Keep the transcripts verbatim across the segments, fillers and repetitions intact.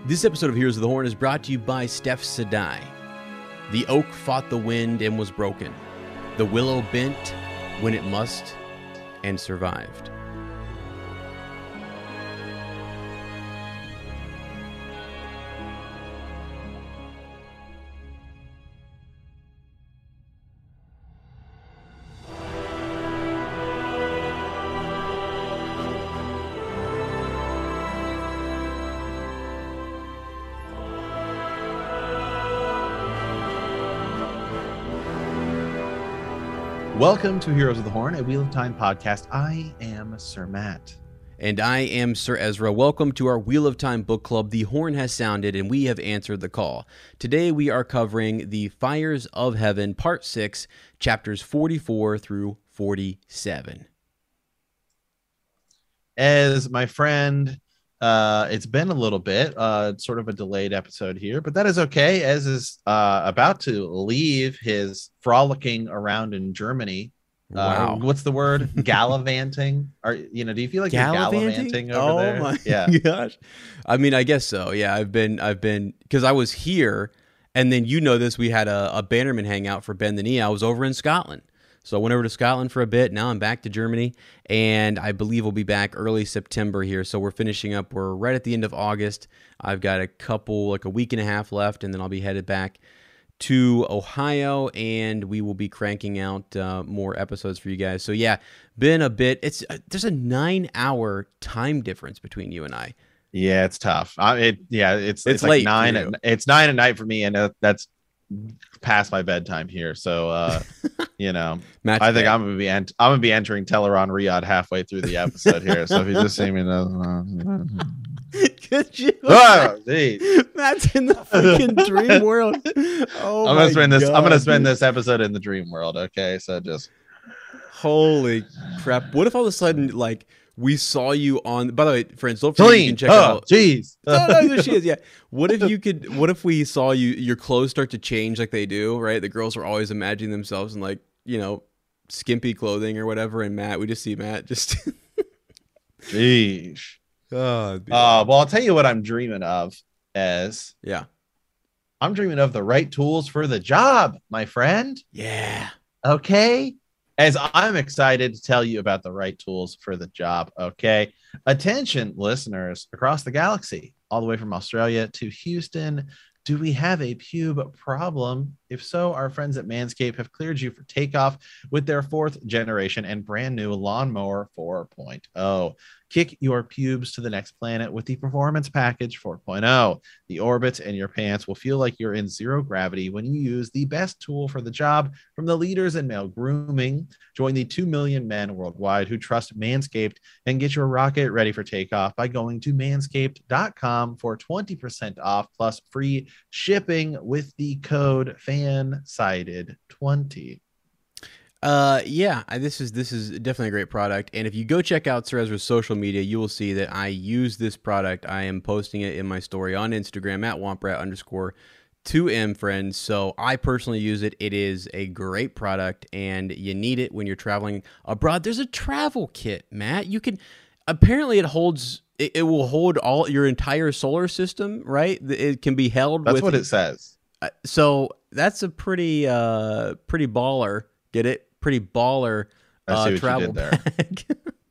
This episode of Heroes of the Horn is brought to you by Steph Sedai. The oak fought the wind and was broken. The willow bent when it must and survived. Welcome to Heroes of the Horn, a Wheel of Time podcast. I am Sir Matt. And I am Sir Ezra. Welcome to our Wheel of Time book club. The horn has sounded and we have answered the call. Today we are covering The Fires of Heaven, Part six, chapters forty-four through forty-seven. As my friend, uh, it's been a little bit, uh, sort of a delayed episode here, but that is okay. Ez is uh, about to leave his frolicking around in Germany. Wow. Uh, what's the word? Gallivanting? Are you know? Do you feel like Gallivanting? you're gallivanting over oh there? My yeah. gosh. I mean, I guess so. Yeah, I've been, I've been, because I was here, and then you know this. We had a, a Bannerman hangout for Bend the Knee. I was over in Scotland. So I went over to Scotland for a bit. Now I'm back to Germany, and I believe we'll be back early September here. So we're finishing up. We're right at the end of August. I've got a couple, like a week and a half left, and then I'll be headed back to Ohio, and we will be cranking out uh, more episodes for you guys. So yeah, been a bit. It's uh, there's a nine-hour time difference between you and I. Yeah, it's tough. I, it yeah, it's It's it's, like late nine. for you. At, it's nine at night for me, and uh, that's past my bedtime here. So uh, you know. Match I think bed. I'm gonna be ent- I'm gonna be entering Teleron Riyadh halfway through the episode here. So if you just see me, know, Could you? oh, geez. Matt's in the freaking dream world. Oh, I'm my gonna spend this. I'm gonna God, spend dude. this episode in the dream world. Okay, so just Holy crap! What if all of a sudden, like, we saw you on? By the way, friends, don't forget you clean. can check Oh, out. jeez. No, no, there she is. Yeah. What if you could? What if we saw you? Your clothes start to change like they do, right? The girls are always imagining themselves in, like, you know, skimpy clothing or whatever, and Matt, we just see Matt just. Jeez. Oh, Uh, well, I'll tell you what I'm dreaming of. As yeah, I'm dreaming of the right tools for the job, my friend. yeah. Okay. As I'm excited to tell you about the right tools for the job. Okay. Attention, listeners across the galaxy, all the way from Australia to Houston. Do we have a pube problem? If so, our friends at Manscaped have cleared you for takeoff with their fourth generation and brand new Lawnmower four point oh. Kick your pubes to the next planet with the Performance Package four point oh. The orbits in your pants will feel like you're in zero gravity when you use the best tool for the job from the leaders in male grooming. Join the two million men worldwide who trust Manscaped and get your rocket ready for takeoff by going to manscaped dot com for twenty percent off plus free shipping with the code FANSIDED twenty. Uh, yeah, I, this is this is definitely a great product. And if you go check out Sir Ezra's social media, you will see that I use this product. I am posting it in my story on Instagram at womprat underscore two M friends. So I personally use it. It is a great product, and you need it when you're traveling abroad. There's a travel kit, Matt. You can apparently it holds. It, it will hold all your entire solar system, right? It can be held. That's with, what it says. Uh, so that's a pretty uh pretty baller. Get it? Pretty baller I see uh, what you travel did there. bag.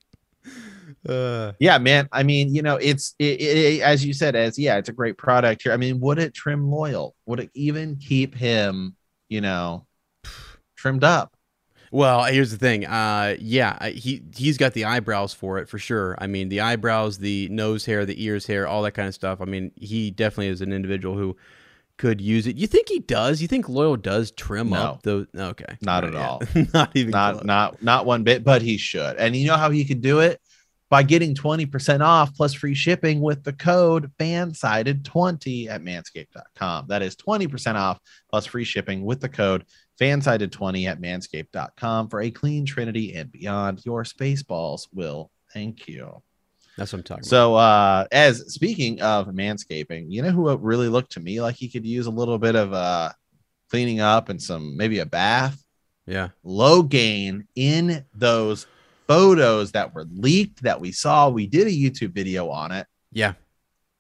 uh, Yeah, man. I mean, you know, it's it, it, as you said, as yeah, it's a great product here. I mean, would it trim Loyal? Would it even keep him, you know, trimmed up? well, here's the thing. Uh, yeah, I- he he's got the eyebrows for it for sure. I mean, the eyebrows, the nose hair, the ears hair, all that kind of stuff. I mean, he definitely is an individual who could use it. You think he does? You think Loyal does trim No. up those? Okay, Not Right, at yeah. all. Not even Not close. not not one bit, but he should. And you know how he could do it? By getting twenty percent off plus free shipping with the code FANSIDED twenty at manscaped dot com. That is twenty percent off plus free shipping with the code FANSIDED twenty at manscaped dot com for a clean trinity and beyond. Your space balls will thank you. That's what I'm talking about. So, uh, as speaking of manscaping, you know who really looked to me like he could use a little bit of uh, cleaning up and some maybe a bath? Yeah. Logain in those photos that were leaked that we saw. We did a YouTube video on it. Yeah.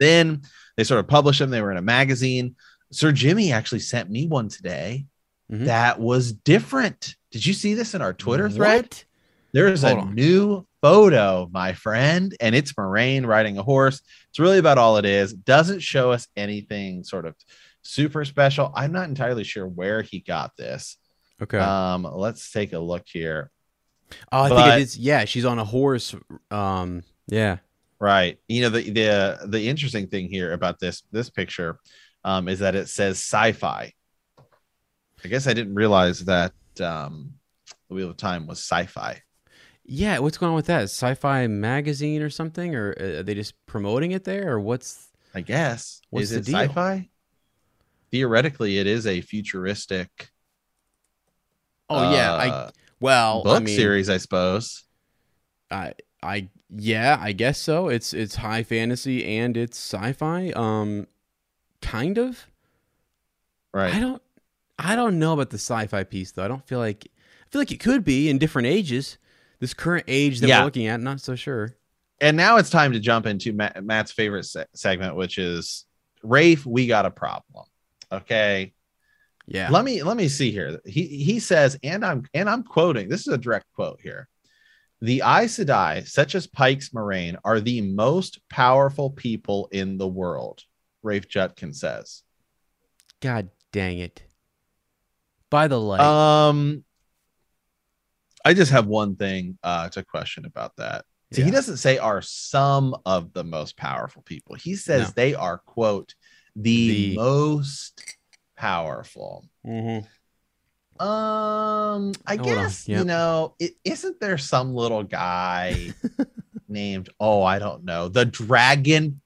Then they sort of published them. They were in a magazine. Sir Jimmy actually sent me one today mm-hmm. that was different. Did you see this in our Twitter thread? What? There's Hold a on. new photo, my friend, and it's Moraine riding a horse. It's really about all it is. Doesn't show us anything sort of super special. I'm not entirely sure where he got this. Okay. Um, let's take a look here. Oh, I but, think it is. Yeah, she's on a horse. Um, yeah. Right. You know, the the the interesting thing here about this this picture um, is that it says sci-fi. I guess I didn't realize that um, the Wheel of Time was sci-fi. Yeah, what's going on with that? Sci-Fi magazine or something, or are they just promoting it there, or what's? I guess. What's is the it deal? Sci-fi? Theoretically, it is a futuristic. Oh yeah, uh, I well book I mean, series, I suppose. I I yeah, I guess so. It's it's high fantasy and it's sci-fi. Um, kind of. Right. I don't I don't know about the sci-fi piece though. I don't feel like I feel like it could be in different ages. This current age that yeah. we're looking at, not so sure. And now it's time to jump into Matt, Matt's favorite se- segment, which is Rafe. We got a problem. Okay. Yeah. Let me let me see here. He he says, and I'm and I'm quoting. This is a direct quote here. The Aes Sedai, such as Pike's Moraine, are the most powerful people in the world. Rafe Judkins says. God dang it. By the light. Um. I just have one thing uh, to question about that. So yeah. He doesn't say are some of the most powerful people. He says no. they are, quote, the, the... most powerful. Mm-hmm. Um, I Hold guess, yep. you know, it, isn't there some little guy named, oh, I don't know, the Dragon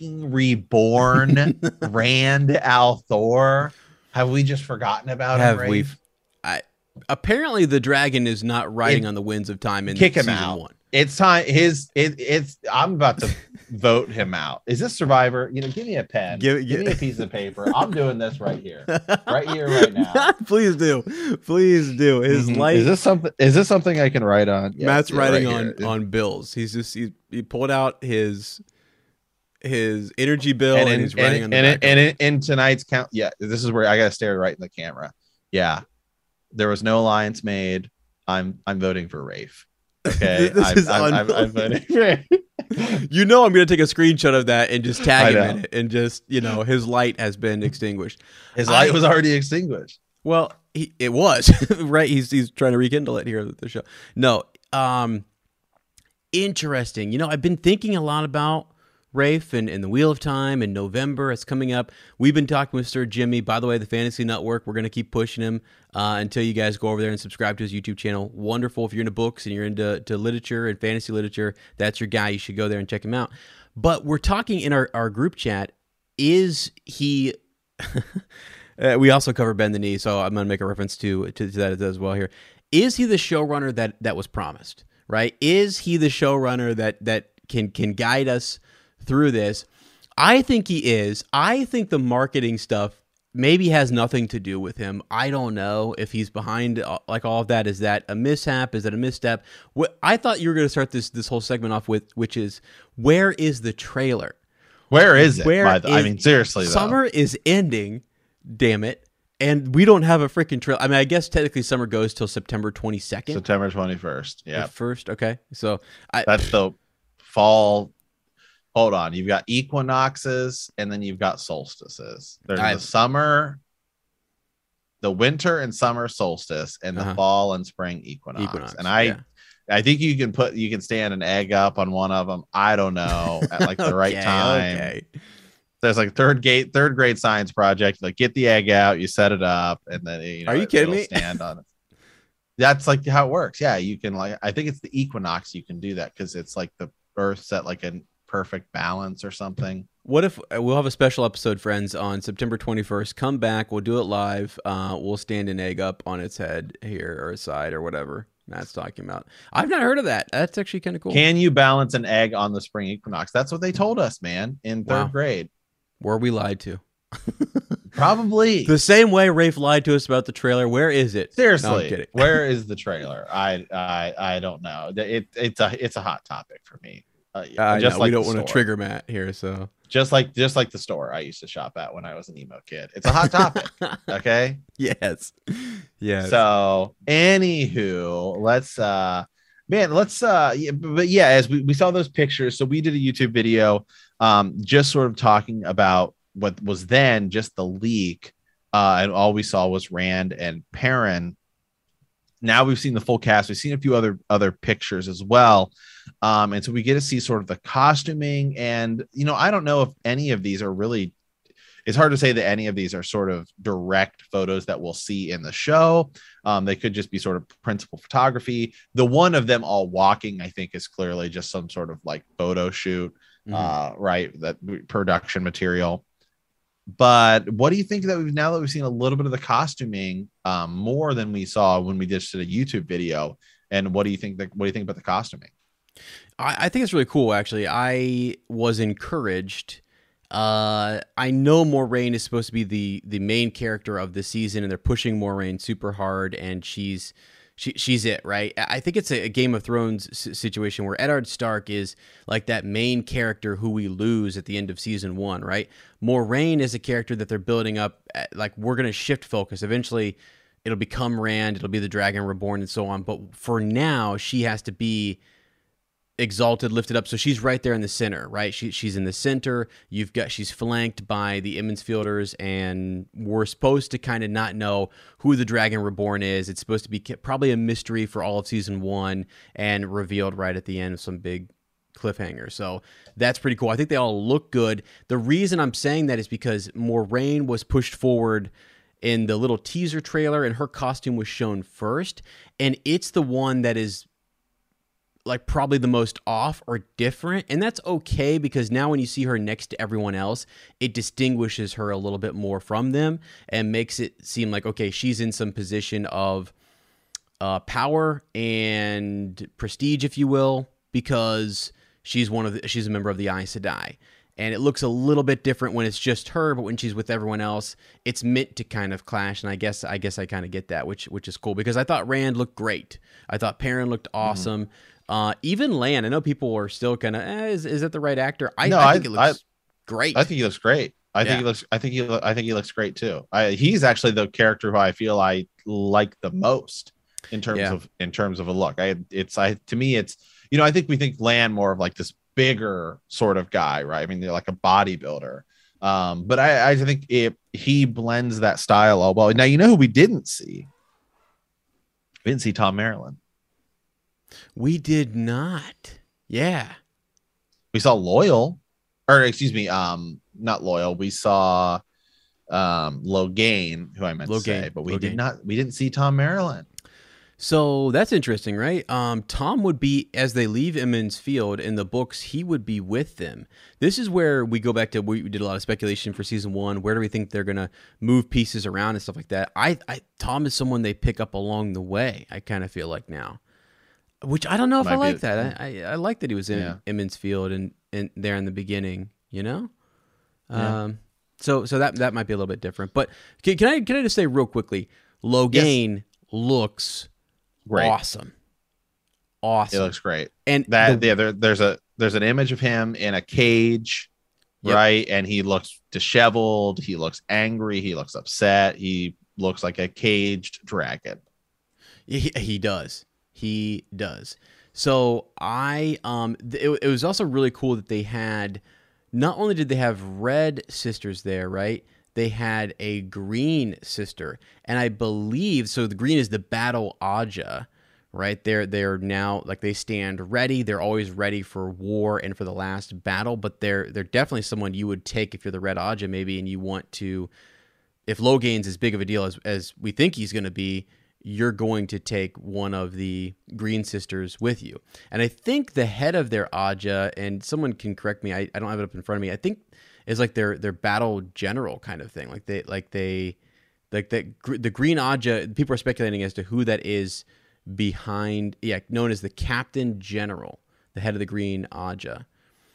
Reborn Rand al'Thor? Have we just forgotten about have him? we? I apparently the dragon is not riding it, on the winds of time in kick him season out. one. It's time. His it, it's. I'm about to vote him out. Is this Survivor? You know, give me a pen. Give, give me a piece of paper. I'm doing this right here, right here, right now. Please do, please do. His mm-hmm. light. Is this something? Is this something I can write on? Yeah, Matt's writing right on here. on bills. He's just he, he pulled out his his energy bill and, and, and he's writing and, on the and, and in, in tonight's count. Yeah, this is where I got to stare right in the camera. Yeah, there was no alliance made. I'm I'm voting for Rafe. Okay, this I'm, is I'm, I'm, I'm voting for Rafe. You know, I'm going to take a screenshot of that and just tag him in it, and just, you know, his light has been extinguished. His light I, was already extinguished. Well, he, it was right. He's he's trying to rekindle it here at the show. No, um, interesting. You know, I've been thinking a lot about Rafe and, and the Wheel of Time in November. It's coming up. We've been talking with Sir Jimmy. By the way, the Fantasy Network, we're going to keep pushing him uh, until you guys go over there and subscribe to his YouTube channel. Wonderful. If you're into books and you're into to literature and fantasy literature, that's your guy. You should go there and check him out. But we're talking in our, our group chat, is he... uh, we also cover Bend the Knee, so I'm going to make a reference to, to, to that as well here. Is he the showrunner that, that was promised, right? Is he the showrunner that, that can can guide us through this? I think he is. I think the marketing stuff maybe has nothing to do with him. I don't know if he's behind uh, like all of that. Is that a mishap? Is that a misstep? What I thought you were going to start this this whole segment off with, which is, where is the trailer? Where is it? Where by the, is, I mean, seriously, summer though. is ending. Damn it. And we don't have a freaking trailer. I mean, I guess technically summer goes till September twenty-second. September twenty-first. Yeah. First. Okay. So I, that's the fall. Hold on. You've got equinoxes and then you've got solstices. There's I've, the summer, the winter and summer solstice, and the uh-huh. fall and spring equinox. equinox and I, yeah. I think you can put, you can stand an egg up on one of them. I don't know, at like the okay, right time. Okay. There's like third gate, third grade science project. Like, get the egg out, you set it up, and then you know, are you it, kidding me? Stand on it. That's like how it works. Yeah, you can like. I think it's the equinox. You can do that because it's like the Earth's at like a perfect balance or something. What if we'll have a special episode, friends, on September twenty-first? Come back. We'll do it live. Uh, we'll stand an egg up on its head here or side or whatever Matt's talking about. I've not heard of that. That's actually kind of cool. Can you balance an egg on the spring equinox? That's what they told us, man, in third wow. grade. Were we lied to? Probably the same way Rafe lied to us about the trailer. Where is it? Seriously, no, I'm kidding. Where is the trailer? I I I don't know. It it's a it's a hot topic for me. Uh, I just know like we don't the want to store. trigger Matt here, so Just like just like the store I used to shop at when I was an emo kid. It's a hot topic. Okay. yes, yes. So, anywho, let's uh man, let's uh yeah, but yeah, as we, we saw those pictures, so we did a YouTube video um just sort of talking about what was then just the leak. Uh and all we saw was Rand and Perrin. Now we've seen the full cast. We've seen a few other other pictures as well. Um, and so we get to see sort of the costuming. And, you know, I don't know if any of these are really, it's hard to say that any of these are sort of direct photos that we'll see in the show. Um, they could just be sort of principal photography. The one of them all walking, I think, is clearly just some sort of like photo shoot, mm-hmm. uh, right? That production material. But what do you think that we've now that we've seen a little bit of the costuming um, more than we saw when we just did a YouTube video? And what do you think that what do you think about the costuming? I, I think it's really cool, actually. I was encouraged. Uh, I know Moiraine is supposed to be the the main character of the season, and they're pushing Moiraine super hard, and she's she she's it, right? I think it's a, a Game of Thrones s- situation where Eddard Stark is like that main character who we lose at the end of season one, right? Moiraine is a character that they're building up. At, like we're gonna shift focus eventually. It'll become Rand. It'll be the Dragon Reborn, and so on. But for now, she has to be exalted, lifted up. So she's right there in the center, right? She she's in the center. You've got she's flanked by the Emmonsfielders, and we're supposed to kind of not know who the Dragon Reborn is. It's supposed to be probably a mystery for all of season one, and revealed right at the end of some big cliffhanger. So that's pretty cool. I think they all look good. The reason I'm saying that is because Moiraine was pushed forward in the little teaser trailer, and her costume was shown first, and it's the one that is like probably the most off or different. And that's okay, because now when you see her next to everyone else, it distinguishes her a little bit more from them and makes it seem like, okay, she's in some position of uh, power and prestige, if you will, because she's one of the, she's a member of the Aes Sedai. And it looks a little bit different when it's just her, but when she's with everyone else, it's meant to kind of clash. And I guess I guess I kind of get that, which which is cool, because I thought Rand looked great. I thought Perrin looked awesome. Mm-hmm. Uh, even Lan, I know people are still kind of, eh, is is that the right actor? I, no, I I think it looks I, great. I think he looks great. I yeah. think he looks. I think he. I think he looks great too. I, he's actually the character who I feel I like the most in terms yeah. of in terms of a look. I it's I to me it's you know I think we think Lan more of like this bigger sort of guy, right? I mean, they're like a bodybuilder. Um, but I, I think it, he blends that style all well. Now, you know who we didn't see? We didn't see Tom Maryland. We did not. Yeah. We saw Loyal, or excuse me, um, not Loyal. We saw um Logain, who I meant Logain. to say, but we Logain. did not. We didn't see Tom Maryland. So that's interesting, right? Um, Tom would be, as they leave Emond's Field in the books, he would be with them. This is where we go back to, we did a lot of speculation for season one. Where do we think they're going to move pieces around and stuff like that? I, I Tom is someone they pick up along the way, I kind of feel like now. Which I don't know if Might I like be, that. I, I I like that he was in yeah. Emond's Field and, and there in the beginning, you know? Yeah. Um, so so that that might be a little bit different. But can, can I can I just say real quickly, Logain yes. looks great. Awesome. Awesome. It looks great. And that the, yeah, there, there's a there's an image of him in a cage, yep. right? And he looks disheveled, he looks angry, he looks upset, he looks like a caged dragon. He, he does. He does. So I um it, it was also really cool that they had, not only did they have red sisters there, right? They had a green sister, and I believe so. The green is the Battle Aja, right? They're they're now like they stand ready. They're always ready for war and for the last battle. But they're they're definitely someone you would take if you're the Red Aja maybe, and you want to. If Logain's as big of a deal as as we think he's going to be, you're going to take one of the green sisters with you. And I think the head of their Aja, and someone can correct me. I, I don't have it up in front of me. I think. Is like their their battle general kind of thing. Like they like they like that the Green Aja. People are speculating as to who that is behind. Yeah, known as the Captain General, the head of the Green Aja.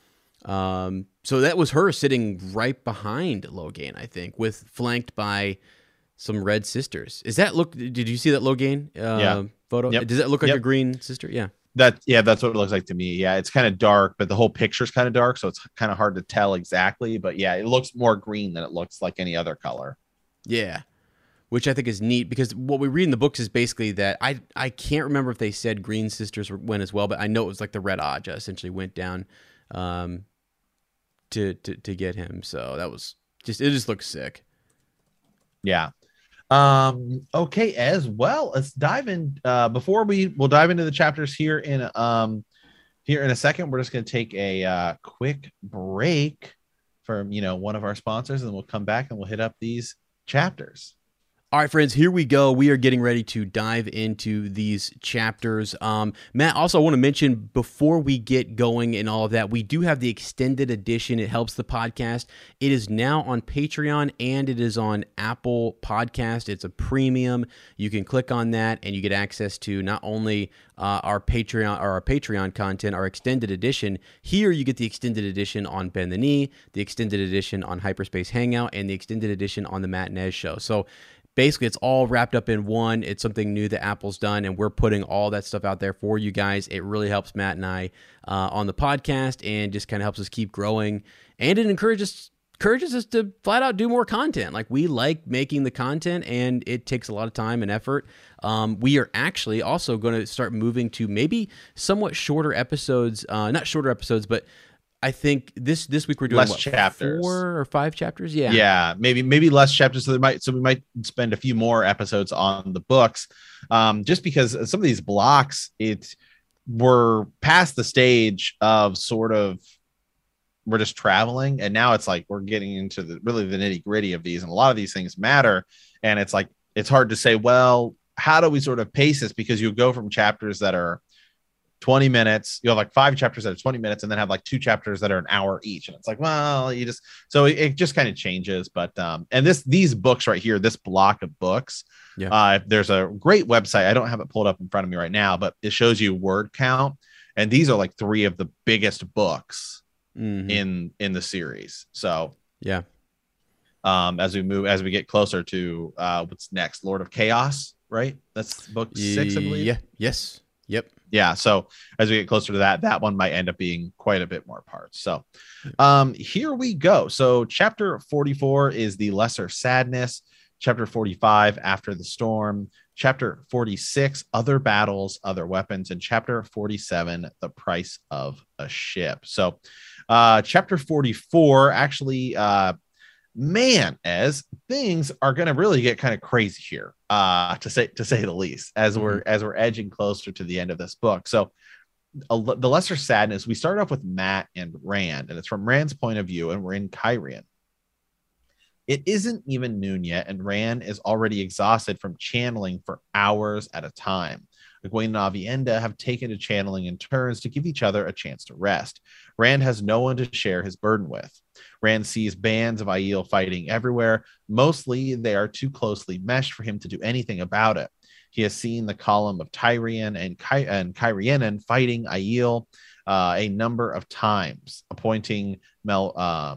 Um, so that was her sitting right behind Logain, I think, with flanked by some red sisters. Is that look? Did you see that Logain uh, yeah. photo? Yep. Does that look like yep. a green sister? Yeah. That yeah, that's what it looks like to me. Yeah, it's kind of dark, but the whole picture's kind of dark, so it's kind of hard to tell exactly. But yeah, it looks more green than it looks like any other color. Yeah. Which I think is neat because what we read in the books is basically that I I can't remember if they said Green Sisters went as well, but I know it was like the Red Aja essentially went down um, to, to to get him. So that was just it just looks sick. Yeah. Um, okay, as well. Let's dive in uh before we we'll dive into the chapters here in um here in a second. We're just gonna take a uh quick break from you know one of our sponsors, and then we'll come back and we'll hit up these chapters. All right, friends, here we go. We are getting ready to dive into these chapters. Um, Matt, also, I want to mention before we get going and all of that, we do have the extended edition. It helps the podcast. It is now on Patreon and it is on Apple Podcast. It's a premium. You can click on that and you get access to not only uh, our Patreon or our Patreon content, our extended edition. Here, you get the extended edition on Bend the Knee, the extended edition on Hyperspace Hangout, and the extended edition on the Matt Nez Show. So basically, it's all wrapped up in one. It's something new that Apple's done, and we're putting all that stuff out there for you guys. It really helps Matt and I uh, on the podcast and just kind of helps us keep growing. And it encourages encourages us to flat out do more content. Like, we like making the content, and it takes a lot of time and effort. Um, we are actually also going to start moving to maybe somewhat shorter episodes, uh, not shorter episodes, but I think this this week we're doing less what, chapters, four or five chapters. Yeah, yeah, maybe maybe less chapters. So there might so we might spend a few more episodes on the books, um, just because some of these blocks it we're past the stage of sort of we're just traveling, and now it's like we're getting into the really the nitty gritty of these, and a lot of these things matter, and it's like it's hard to say, well, how do we sort of pace this, because you go from chapters that are twenty minutes, you have like five chapters that are twenty minutes, and then have like two chapters that are an hour each. And it's like, well, you just, so it, it just kind of changes. But, um, and this, these books right here, this block of books, yeah. uh, there's a great website. I don't have it pulled up in front of me right now, but it shows you word count. And these are like three of the biggest books mm-hmm. in, in the series. So, yeah. Um, as we move, as we get closer to, uh, what's next, Lord of Chaos, right? That's book six, I believe. Yeah. Yes. Yep. Yeah. So as we get closer to that, that one might end up being quite a bit more parts. So um, here we go. So chapter forty-four is the Lesser Sadness. Chapter forty-five, After the Storm. Chapter forty-six, Other Battles, Other Weapons. And chapter forty-seven, The Price of a Ship. So uh, chapter forty-four actually, uh, man, as things are going to really get kind of crazy here, uh, to say to say the least, as mm-hmm. we're as we're edging closer to the end of this book. So, a, the Lesser Sadness. We start off with Matt and Rand, and it's from Rand's point of view, and we're in Cairhien. It isn't even noon yet, and Rand is already exhausted from channeling for hours at a time. Egwene and Aviendha have taken to channeling in turns to give each other a chance to rest. Rand has no one to share his burden with. Rand sees bands of Aiel fighting everywhere. Mostly, they are too closely meshed for him to do anything about it. He has seen the column of Tyrian and, Ky- and Cairhienin fighting Aiel uh, a number of times, appointing Mel uh,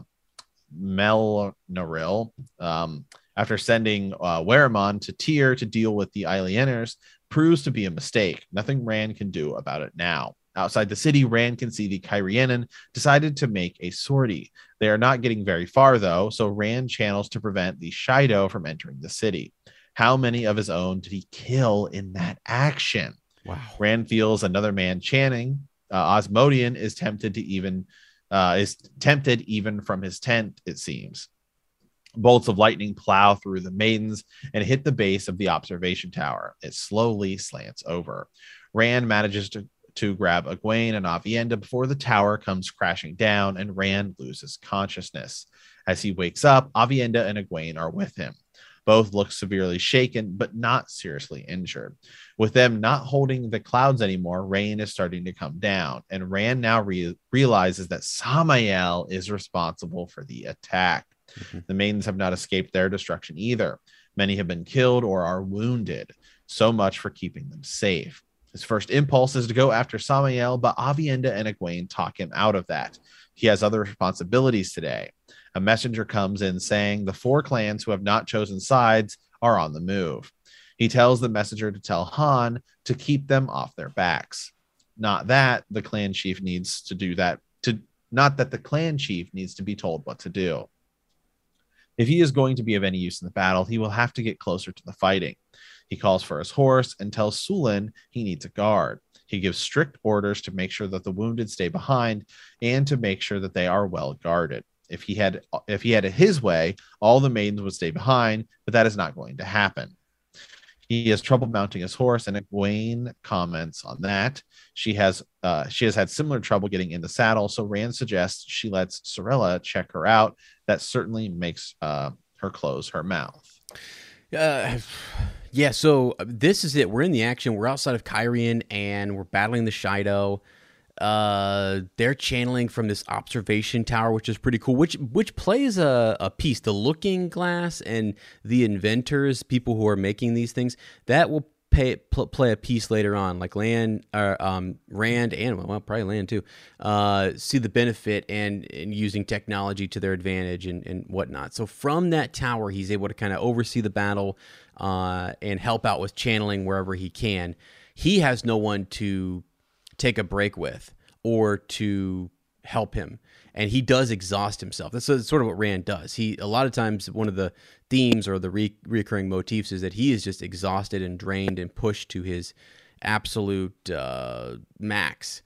Melnaril um, after sending uh, Weramon to Tyr to deal with the Alieners proves to be a mistake. Nothing Rand can do about it now. Outside the city, Rand can see the Cairhienin decided to make a sortie. They are not getting very far, though, so Rand channels to prevent the Shaido from entering the city. How many of his own did he kill in that action? Wow. Rand feels another man chanting. Uh, Osmodian is tempted to even uh, is tempted even from his tent, it seems. Bolts of lightning plow through the maidens and hit the base of the observation tower. It slowly slants over. Rand manages to, to grab Egwene and Aviendha before the tower comes crashing down, and Rand loses consciousness. As he wakes up, Aviendha and Egwene are with him. Both look severely shaken, but not seriously injured. With them not holding the clouds anymore, rain is starting to come down, and Rand now re- realizes that Samael is responsible for the attack. Mm-hmm. The maidens have not escaped their destruction either. Many have been killed or are wounded. So much for keeping them safe. His first impulse is to go after Samael, but Aviendha and Egwene talk him out of that. He has other responsibilities today. A messenger comes in saying the four clans who have not chosen sides are on the move. He tells the messenger to tell Han to keep them off their backs. not that the clan chief needs to do that to not that the clan chief needs to be told what to do. If he is going to be of any use in the battle, he will have to get closer to the fighting. He calls for his horse and tells Sulin he needs a guard. He gives strict orders to make sure that the wounded stay behind and to make sure that they are well guarded. If he had if he had it his way, all the maidens would stay behind, but that is not going to happen. He has trouble mounting his horse, and Egwene comments on that. She has uh, she has had similar trouble getting in the saddle, so Rand suggests she lets Sarilla check her out. That certainly makes uh, her close her mouth. Uh, yeah, so this is it. We're in the action. We're outside of Kyrian, and we're battling the Shido. Uh, they're channeling from this observation tower, which is pretty cool. Which which plays a, a piece. The Looking Glass and the inventors, people who are making these things, that will pay, pl- play a piece later on. Like Land, or um, Rand, and well, probably Land too. Uh, see the benefit and, and using technology to their advantage and, and whatnot. So from that tower, he's able to kind of oversee the battle uh, and help out with channeling wherever he can. He has no one to take a break with or to help him, and he does exhaust himself. That's sort of what Rand does. He a lot of times one of the themes or the re- recurring motifs is that he is just exhausted and drained and pushed to his absolute uh, max.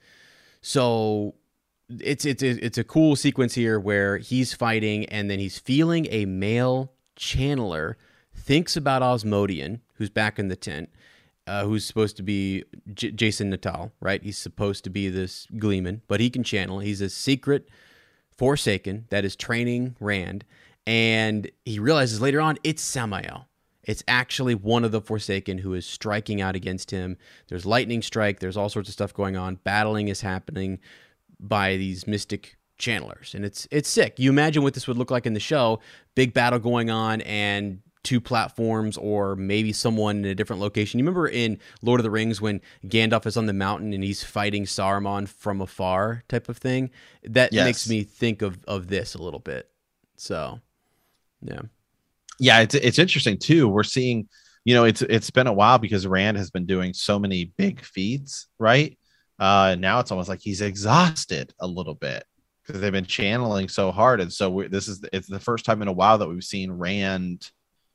So it's it's it's a cool sequence here where he's fighting and then he's feeling a male channeler, thinks about Osmodian, who's back in the tent. Uh, who's supposed to be J- Jason Natal, right? He's supposed to be this Gleeman, but he can channel. He's a secret Forsaken that is training Rand, and he realizes later on it's Samael. It's actually one of the Forsaken who is striking out against him. There's lightning strike. There's all sorts of stuff going on. Battling is happening by these mystic channelers, and it's it's sick. You imagine what this would look like in the show. Big battle going on, and two platforms or maybe someone in a different location. You remember in Lord of the Rings when Gandalf is on the mountain and he's fighting Saruman from afar type of thing? That yes. makes me think of, of this a little bit. So, yeah. Yeah, it's it's interesting too. We're seeing, you know, it's it's been a while because Rand has been doing so many big feats, right? Uh, now it's almost like he's exhausted a little bit because they've been channeling so hard. And so we're, this is it's the first time in a while that we've seen Rand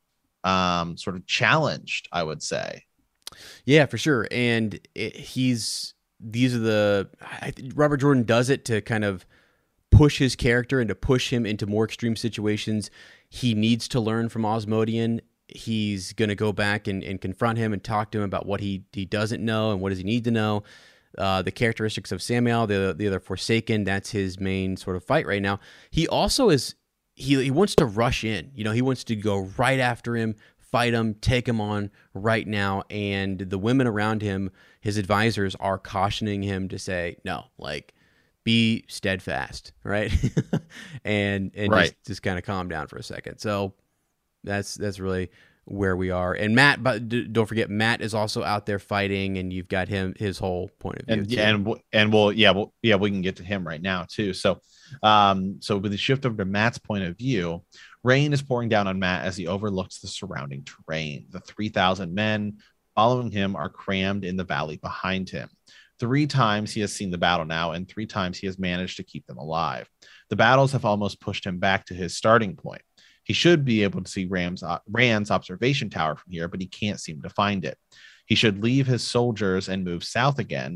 um sort of challenged, I would say. Yeah, for sure. And it, he's these are the I, Robert Jordan does it to kind of push his character and to push him into more extreme situations. He needs to learn from Osmodian. He's going to go back and, and confront him and talk to him about what he he doesn't know and what does he need to know. Uh, the characteristics of Samael, the the other Forsaken, that's his main sort of fight right now. He also is He he wants to rush in. You know, he wants to go right after him, fight him, take him on right now. And the women around him, his advisors, are cautioning him to say, no, like, be steadfast, right? and and right. just, just kind of calm down for a second. So that's that's really where we are. And Matt, but don't forget, Matt is also out there fighting, and you've got him, his whole point of view. And yeah, and and we'll yeah, we'll yeah, we can get to him right now too. So, um, so with the shift over to Matt's point of view, rain is pouring down on Matt as he overlooks the surrounding terrain. The three thousand men following him are crammed in the valley behind him. Three times he has seen the battle now, and three times he has managed to keep them alive. The battles have almost pushed him back to his starting point. He should be able to see Ram's, uh, Rand's observation tower from here, but he can't seem to find it. He should leave his soldiers and move south again.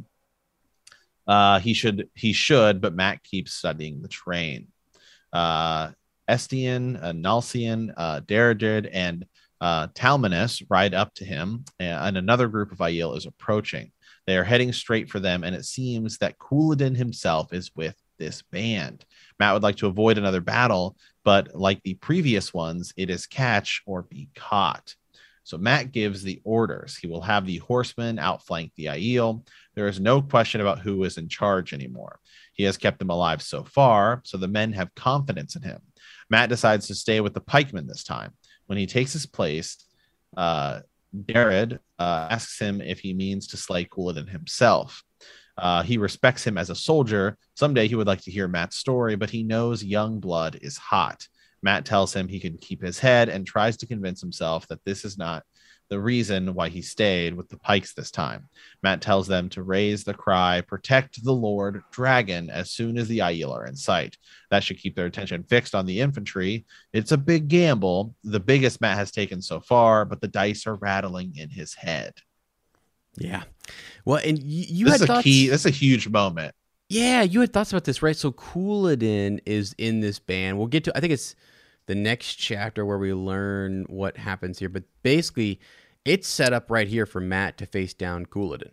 Uh, he should, he should, but Matt keeps studying the terrain. Uh, Estian, uh, Nalcian, uh, Darajid, and uh, Talmanis ride up to him, and another group of Aiel is approaching. They are heading straight for them, and it seems that Couladin himself is with this band. Matt would like to avoid another battle, but like the previous ones, it is catch or be caught. So Matt gives the orders. He will have the horsemen outflank the Aiel. There is no question about who is in charge anymore. He has kept them alive so far, so the men have confidence in him. Matt decides to stay with the pikemen this time. When he takes his place, uh, Darajid uh, asks him if he means to slay Couladin himself. Uh, he respects him as a soldier. Someday he would like to hear Matt's story, but he knows young blood is hot. Matt tells him he can keep his head and tries to convince himself that this is not the reason why he stayed with the Pikes this time. Mat tells them to raise the cry, protect the Lord Dragon as soon as the Aiel are in sight. That should keep their attention fixed on the infantry. It's a big gamble, the biggest Mat has taken so far, but the dice are rattling in his head. Yeah. Well, and you, you this had is thoughts, a key. This is a huge moment. Yeah, you had thoughts about this, right? So Couladin is in this band. We'll get to, I think it's the next chapter where we learn what happens here. But basically, it's set up right here for Mat to face down Couladin.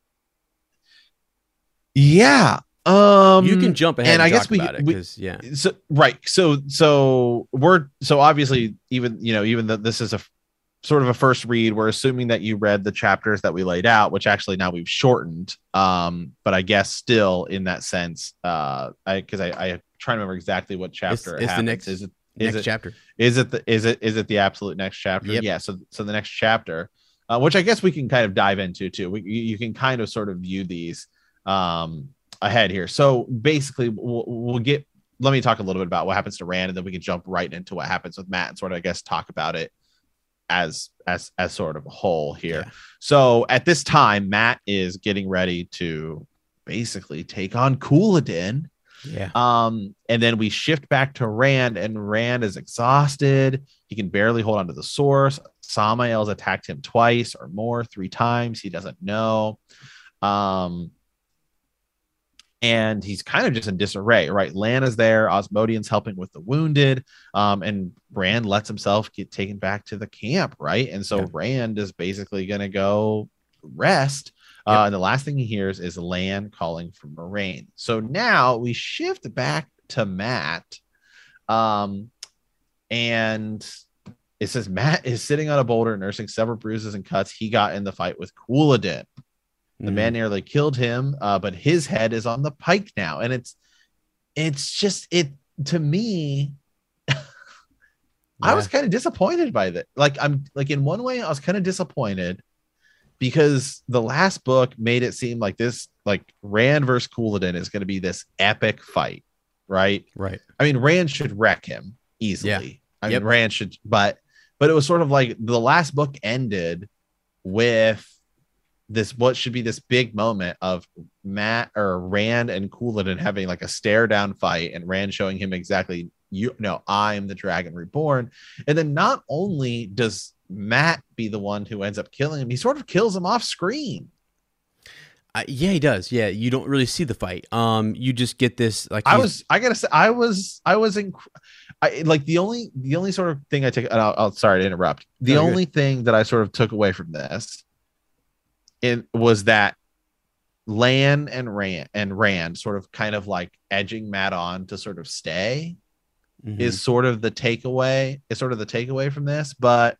Yeah. Um, you can jump ahead and, and I talk guess we, about it we because, yeah. So, right. So, so we're, so obviously, even, you know, even though this is a sort of a first read, we're assuming that you read the chapters that we laid out, which actually now we've shortened. Um, but I guess still in that sense, uh, I, cause I, I try to remember exactly what chapter it's, it it's the next, is it, next is it, chapter. Is it the, is it, is it the absolute next chapter? Yep. Yeah. So, so the next chapter, uh, which I guess we can kind of dive into too. We, you can kind of sort of view these, um, ahead here. So basically we'll, we'll get, let me talk a little bit about what happens to Rand, and then we can jump right into what happens with Mat and sort of, I guess, talk about it as as as sort of a whole here. Yeah. So at this time, Mat is getting ready to basically take on Couladin. Yeah. Um, and then we shift back to Rand, and Rand is exhausted. He can barely hold on to the source. Samael's attacked him twice or more, three times. He doesn't know. Um, and he's kind of just in disarray, right? Lana's there, Osmodian's helping with the wounded, um, and Rand lets himself get taken back to the camp, right? And so yeah. Rand is basically going to go rest. Yep. Uh, and the last thing he hears is Lan calling for Moraine. So now we shift back to Mat, um, and it says Mat is sitting on a boulder, nursing several bruises and cuts he got in the fight with Couladin. The mm. man nearly killed him, uh, but his head is on the pike now. And it's, it's just, it, to me, yeah. I was kind of disappointed by that. Like, I'm like, in one way, I was kind of disappointed because the last book made it seem like this, like Rand versus Couladin is going to be this epic fight, right? Right. I mean, Rand should wreck him easily. Yeah. I yep. mean, Rand should, but, but it was sort of like the last book ended with this, what should be this big moment of Mat or Rand and Couladin having like a stare down fight, and Rand showing him exactly, you know, I'm the Dragon Reborn. And then not only does Mat be the one who ends up killing him, he sort of kills him off screen. Uh, yeah, he does. Yeah, you don't really see the fight. Um, you just get this. Like I was, I gotta say, I was, I was in, I like the only, the only sort of thing I take. And I'll, I'll sorry to interrupt. The no, only good. thing that I sort of took away from this, it was that Lan and Rand and Rand sort of kind of like edging Mat on to sort of stay, mm-hmm. is sort of the takeaway. Is sort of the takeaway from this. But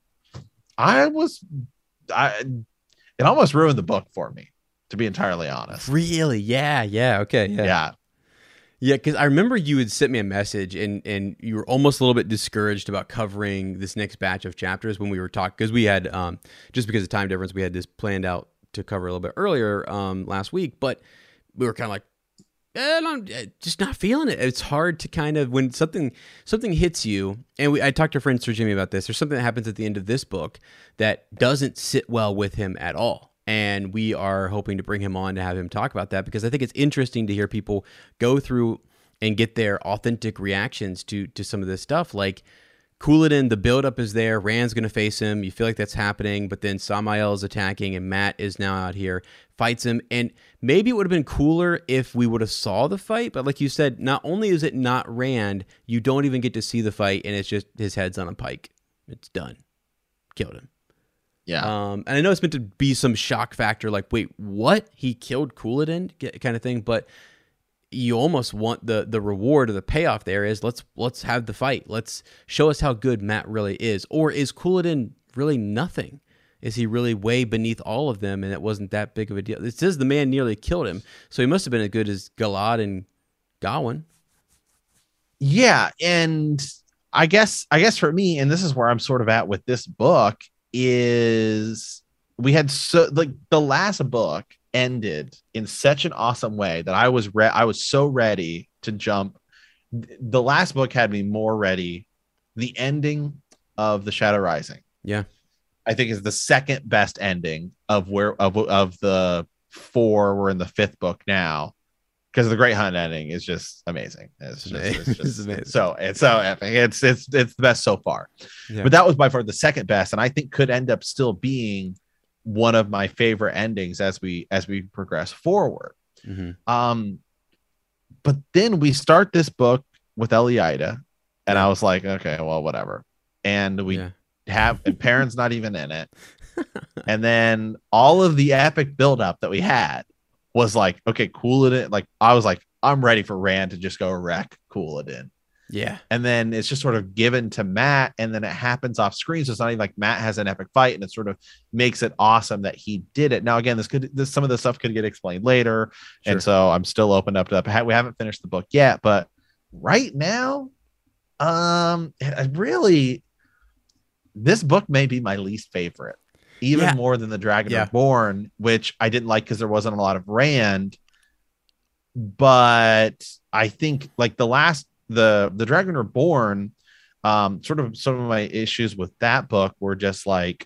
I was, I, it almost ruined the book for me, to be entirely honest. Really? Yeah. Yeah. Okay. Yeah. Yeah. Yeah. Because I remember you had sent me a message, and and you were almost a little bit discouraged about covering this next batch of chapters when we were talking, because we had um just because of time difference, we had this planned out to cover a little bit earlier um last week, but we were kind of like, eh, I'm just not feeling it. It's hard to kind of, when something something hits you, and we, I talked to friend Sir Jimmy about this. There's something that happens at the end of this book that doesn't sit well with him at all. And we are hoping to bring him on to have him talk about that, because I think it's interesting to hear people go through and get their authentic reactions to to some of this stuff. Like Couladin, the buildup is there. Rand's going to face him. You feel like that's happening, but then Samael is attacking, and Mat is now out here, fights him. And maybe it would have been cooler if we would have saw the fight, but like you said, not only is it not Rand, you don't even get to see the fight, and it's just his head's on a pike. It's done. Killed him. Yeah. Um, and I know it's meant to be some shock factor, like, wait, what? He killed Couladin, kind of thing, but you almost want the the reward or the payoff there is let's let's have the fight. Let's show us how good Mat really is. Or is Couladin really nothing? Is he really way beneath all of them, and it wasn't that big of a deal? It says the man nearly killed him, so he must have been as good as Galad and Gawain. Yeah, and I guess I guess for me, and this is where I'm sort of at with this book, is we had so like the last book ended in such an awesome way that I was re- I was so ready to jump. The last book had me more ready. The ending of The Shadow Rising, yeah, I think is the second best ending of where of of the four. We're in the fifth book now, because the Great Hunt ending is just amazing. It's just, it's just it's amazing. It's so it's so epic. It's it's it's the best so far. Yeah. But that was by far the second best, and I think could end up still being one of my favorite endings as we as we progress forward. Mm-hmm. Um, but then we start this book with Eliada, and yeah. I was like, okay, well, whatever. And we yeah. have and Perrin's not even in it. And then all of the epic buildup that we had was like, okay, Couladin. Like I was like, I'm ready for Rand to just go wreck Couladin. Yeah. And then it's just sort of given to Mat, and then it happens off screen. So it's not even like Mat has an epic fight, and it sort of makes it awesome that he did it. Now, again, this could this some of the stuff could get explained later. Sure. And so I'm still open up to that. We haven't finished the book yet, but right now, um, I really this book may be my least favorite. Even yeah. more than the Dragon yeah. Reborn, which I didn't like because there wasn't a lot of Rand. But I think like the last, the the Dragon Reborn, um, sort of some of my issues with that book were just like,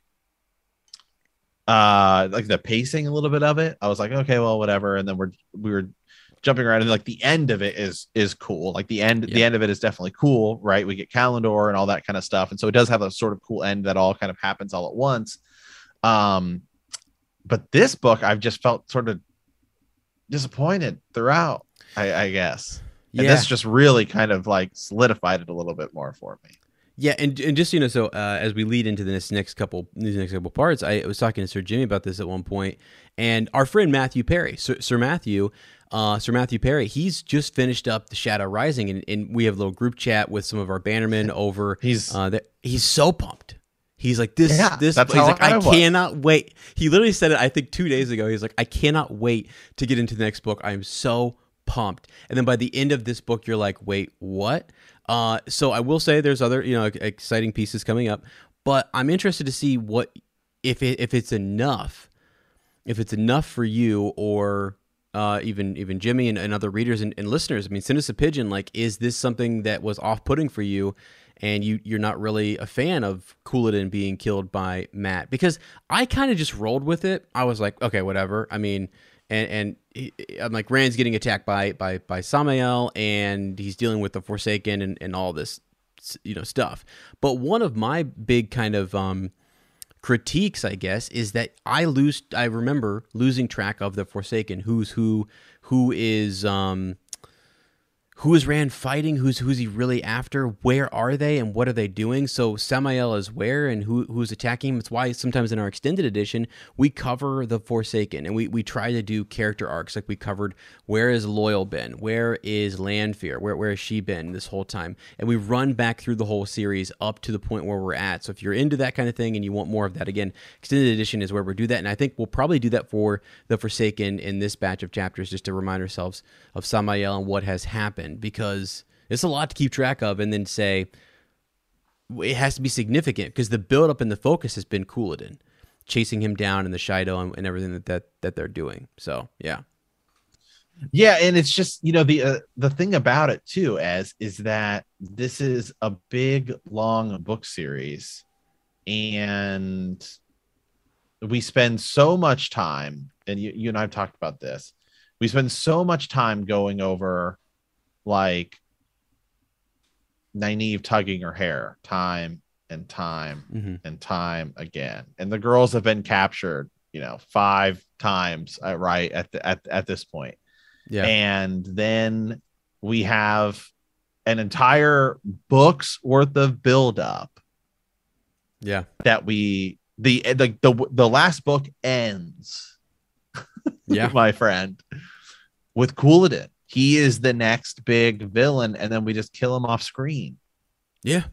uh, like the pacing a little bit of it. I was like, okay, well, whatever. And then we're we were jumping around, and like the end of it is is cool. Like the end, yeah. the end of it is definitely cool, right? We get Kalandor and all that kind of stuff, and so it does have a sort of cool end that all kind of happens all at once. Um, but this book, I've just felt sort of disappointed throughout, I, I guess. And yeah. this just really kind of like solidified it a little bit more for me. Yeah, and and just, you know, so uh, as we lead into this next couple, these next couple parts, I was talking to Sir Jimmy about this at one point, and our friend Matthew Perry, Sir, Sir Matthew, uh, Sir Matthew Perry, he's just finished up The Shadow Rising, and, and we have a little group chat with some of our bannermen over. He's uh, that, he's so pumped. He's like, this, yeah, this, he's like, I, I cannot wait. He literally said it, I think, two days ago. He's like, I cannot wait to get into the next book. I am so pumped. And then by the end of this book, you're like, wait, what? Uh, so I will say there's other, you know, exciting pieces coming up, but I'm interested to see what, if it, if it's enough, if it's enough for you or uh, even, even Jimmy and, and other readers and, and listeners. I mean, send us a pigeon. Like, is this something that was off-putting for you? And you, you're not really a fan of Couladin being killed by Mat? Because I kind of just rolled with it. I was like, okay, whatever. I mean, and and he, I'm like, Rand's getting attacked by by by Samael, and he's dealing with the Forsaken and, and all this, you know, stuff. But one of my big kind of um, critiques, I guess, is that I lose. I remember losing track of the Forsaken. Who's who? Who is um. Who is Rand fighting? Who's who's he really after? Where are they, and what are they doing? So Samael is where, and who who's attacking him? It's why sometimes in our extended edition we cover the Forsaken, and we, we try to do character arcs. Like we covered, where is Loyal been? Where is Lanfear? Where where has she been this whole time? And we run back through the whole series up to the point where we're at. So if you're into that kind of thing and you want more of that, again, extended edition is where we do that, and I think we'll probably do that for the Forsaken in this batch of chapters, just to remind ourselves of Samael and what has happened. Because it's a lot to keep track of, and then say it has to be significant because the build-up and the focus has been Couladin, chasing him down in the Shaido and, and everything that, that that they're doing. So yeah, yeah, and it's just, you know, the uh, the thing about it too, as is that this is a big long book series, and we spend so much time, and you, you and I've talked about this. We spend so much time going over like Nynaeve tugging her hair time and time mm-hmm. and time again, and the girls have been captured, you know, five times, uh, right at the, at at this point. Yeah, and then we have an entire book's worth of buildup. Yeah, that we the the the, the last book ends. Yeah, my friend, with Couladin. He is the next big villain, and then we just kill him off screen. Yeah.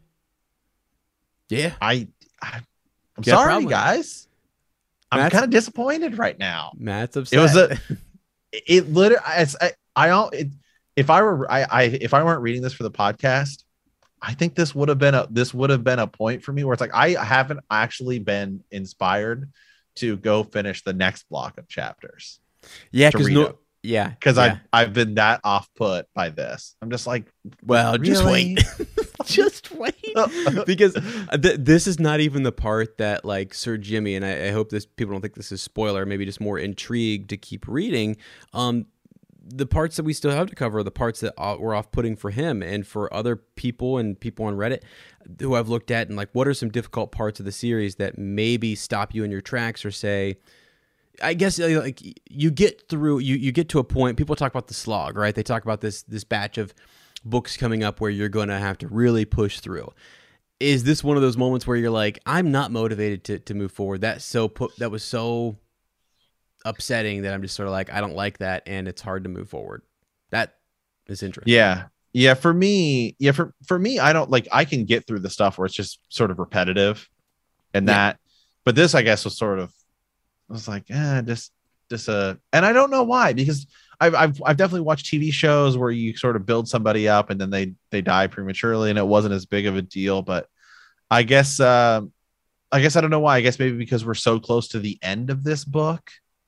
Yeah. I, I I'm yeah, sorry, probably. guys. I'm kind of disappointed right now. Matt's upset. It was a it literally I I, it, if I were I, I if I weren't reading this for the podcast, I think this would have been a this would have been a point for me where it's like I haven't actually been inspired to go finish the next block of chapters. Yeah, because no Yeah, because yeah. I I've been that off put by this. I'm just like, Well, just really? wait. Just wait. Because th- this is not even the part that like Sir Jimmy, and I, I hope this people don't think this is spoiler, maybe just more intrigue to keep reading. Um, the parts that we still have to cover are the parts that were off-putting for him and for other people and people on Reddit who I've looked at, and like, what are some difficult parts of the series that maybe stop you in your tracks or say, I guess like you get through, you, you get to a point, people talk about the slog, right? They talk about this, this batch of books coming up where you're going to have to really push through. Is this one of those moments where you're like, I'm not motivated to, to move forward? That's so put, that was so upsetting that I'm just sort of like, I don't like that. And it's hard to move forward. That is interesting. Yeah. Yeah. For me, yeah, for, for me, I don't like, I can get through the stuff where it's just sort of repetitive and Yeah. that, but this, I guess, was sort of, I was like, eh, just, just uh, and I don't know why, because I've, I've, I've definitely watched T V shows where you sort of build somebody up and then they, they die prematurely and it wasn't as big of a deal. But I guess, uh, I guess I don't know why. I guess maybe because we're so close to the end of this book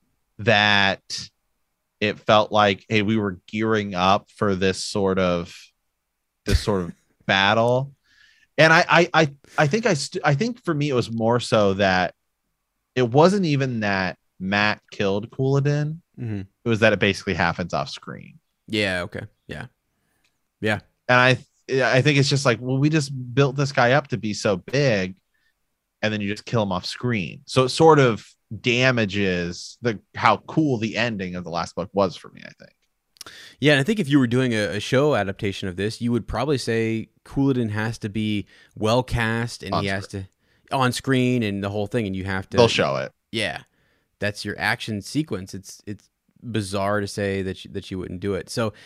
that it felt like, hey, we were gearing up for this sort of, this sort of battle. And I, I, I, I think I, st- I think for me, it was more so that it wasn't even that Matt killed Couladin. Mm-hmm. It was that it basically happens off screen. Yeah. Okay. Yeah. Yeah. And I, I think it's just like, well, we just built this guy up to be so big, and then you just kill him off screen. So it sort of damages the how cool the ending of the last book was for me, I think. Yeah, and I think if you were doing a, a show adaptation of this, you would probably say Couladin has to be well cast, and On he has to on screen and the whole thing, and you have to. They'll show it. Yeah, that's your action sequence. It's it's bizarre to say that you, that you wouldn't do it. So,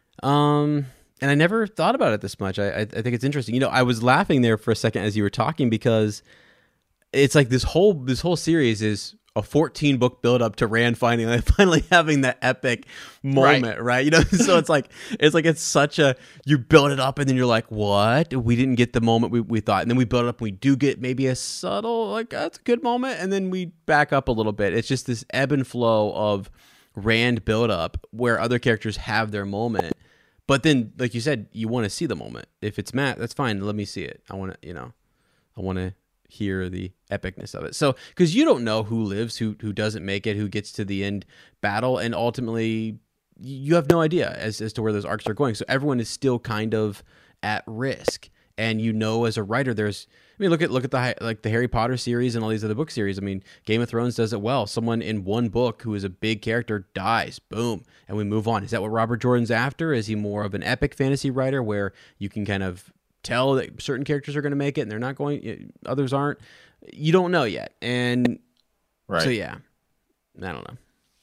um, and I never thought about it this much. I, I I think it's interesting. You know, I was laughing there for a second as you were talking because it's like this whole this whole series is a fourteen book build up to Rand finally finally having that epic moment, right? right? You know, so it's like it's like it's such a you build it up and then you're like, what? We didn't get the moment we, we thought, and then we build it up and we do get maybe a subtle like that's a good moment, and then we back up a little bit. It's just this ebb and flow of Rand build up where other characters have their moment, but then like you said, you want to see the moment. If it's Matt, that's fine. Let me see it. I want to, you know, I want to hear the epicness of it. So, because you don't know who lives, who who doesn't make it, who gets to the end battle, and ultimately you have no idea as, as to where those arcs are going. So everyone is still kind of at risk. And you know, as a writer, there's, I mean, look at look at the like the Harry Potter series and all these other book series. I mean, Game of Thrones does it well. Someone in one book who is a big character dies, boom, and we move on. Is that what Robert Jordan's after? Is he more of an epic fantasy writer where you can kind of tell that certain characters are going to make it and they're not going, others aren't? You don't know yet. And right. So yeah, I don't know.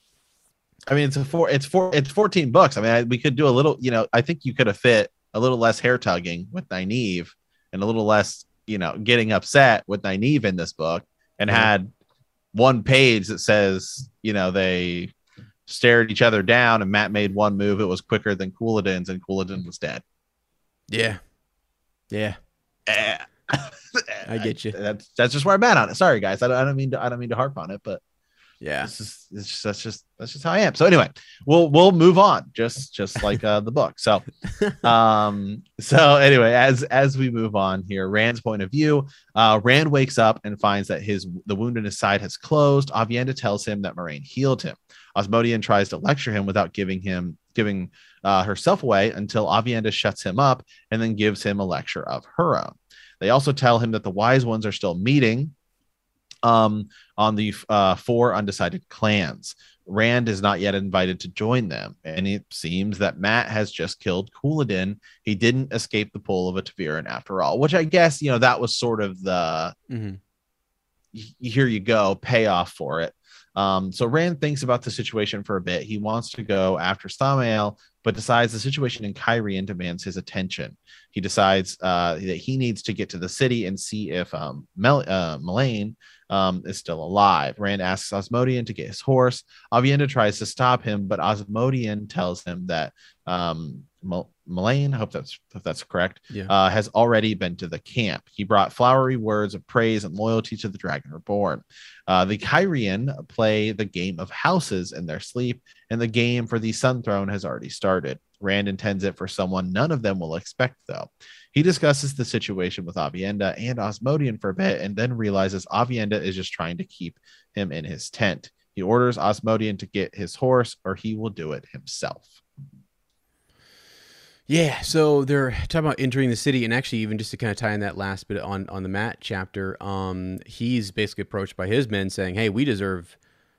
I mean, it's a four, it's four, it's fourteen books. I mean, I, we could do a little, you know, I think you could have fit a little less hair tugging with Nynaeve and a little less, you know, getting upset with Nynaeve in this book, and mm-hmm. had one page that says, you know, they stared each other down and Matt made one move. It was quicker than Couladin's, and Couladin was dead. Yeah. Yeah. I get you. That's that's just where I'm at on it. Sorry, guys. I don't, I don't mean to. I don't mean to harp on it, but yeah, this is it's just, that's just that's just how I am. So anyway, we'll we'll move on. Just just like uh, the book. So, um. So anyway, as as we move on here, Rand's point of view. Uh, Rand wakes up and finds that his the wound in his side has closed. Aviendha tells him that Moiraine healed him. Osmodian tries to lecture him without giving him giving uh, herself away until Aviendha shuts him up and then gives him a lecture of her own. They also tell him that the wise ones are still meeting um, on the uh, four undecided clans. Rand is not yet invited to join them, and it seems that Matt has just killed Couladin. He didn't escape the pull of a ta'veren after all, which I guess, you know, that was sort of the mm-hmm. here you go payoff for it. Um, so Rand thinks about the situation for a bit. He wants to go after Samael, but decides the situation in Cairhien demands his attention. He decides uh, that he needs to get to the city and see if um, Mel- uh, Melaine um, is still alive. Rand asks Osmodian to get his horse. Aviendha tries to stop him, but Osmodian tells him that um, Mullane, I hope that's if that's correct, Yeah. uh, has already been to the camp. He brought flowery words of praise and loyalty to the Dragon Reborn. Uh, the Kyrian play the game of houses in their sleep, and the game for the Sun Throne has already started. Rand intends it for someone none of them will expect, though. He discusses the situation with Avienda and Osmodian for a bit, and then realizes Avienda is just trying to keep him in his tent. He orders Osmodian to get his horse, or he will do it himself. Yeah, so they're talking about entering the city, and actually, even just to kind of tie in that last bit on on the Matt chapter, um, he's basically approached by his men saying, "Hey, we deserve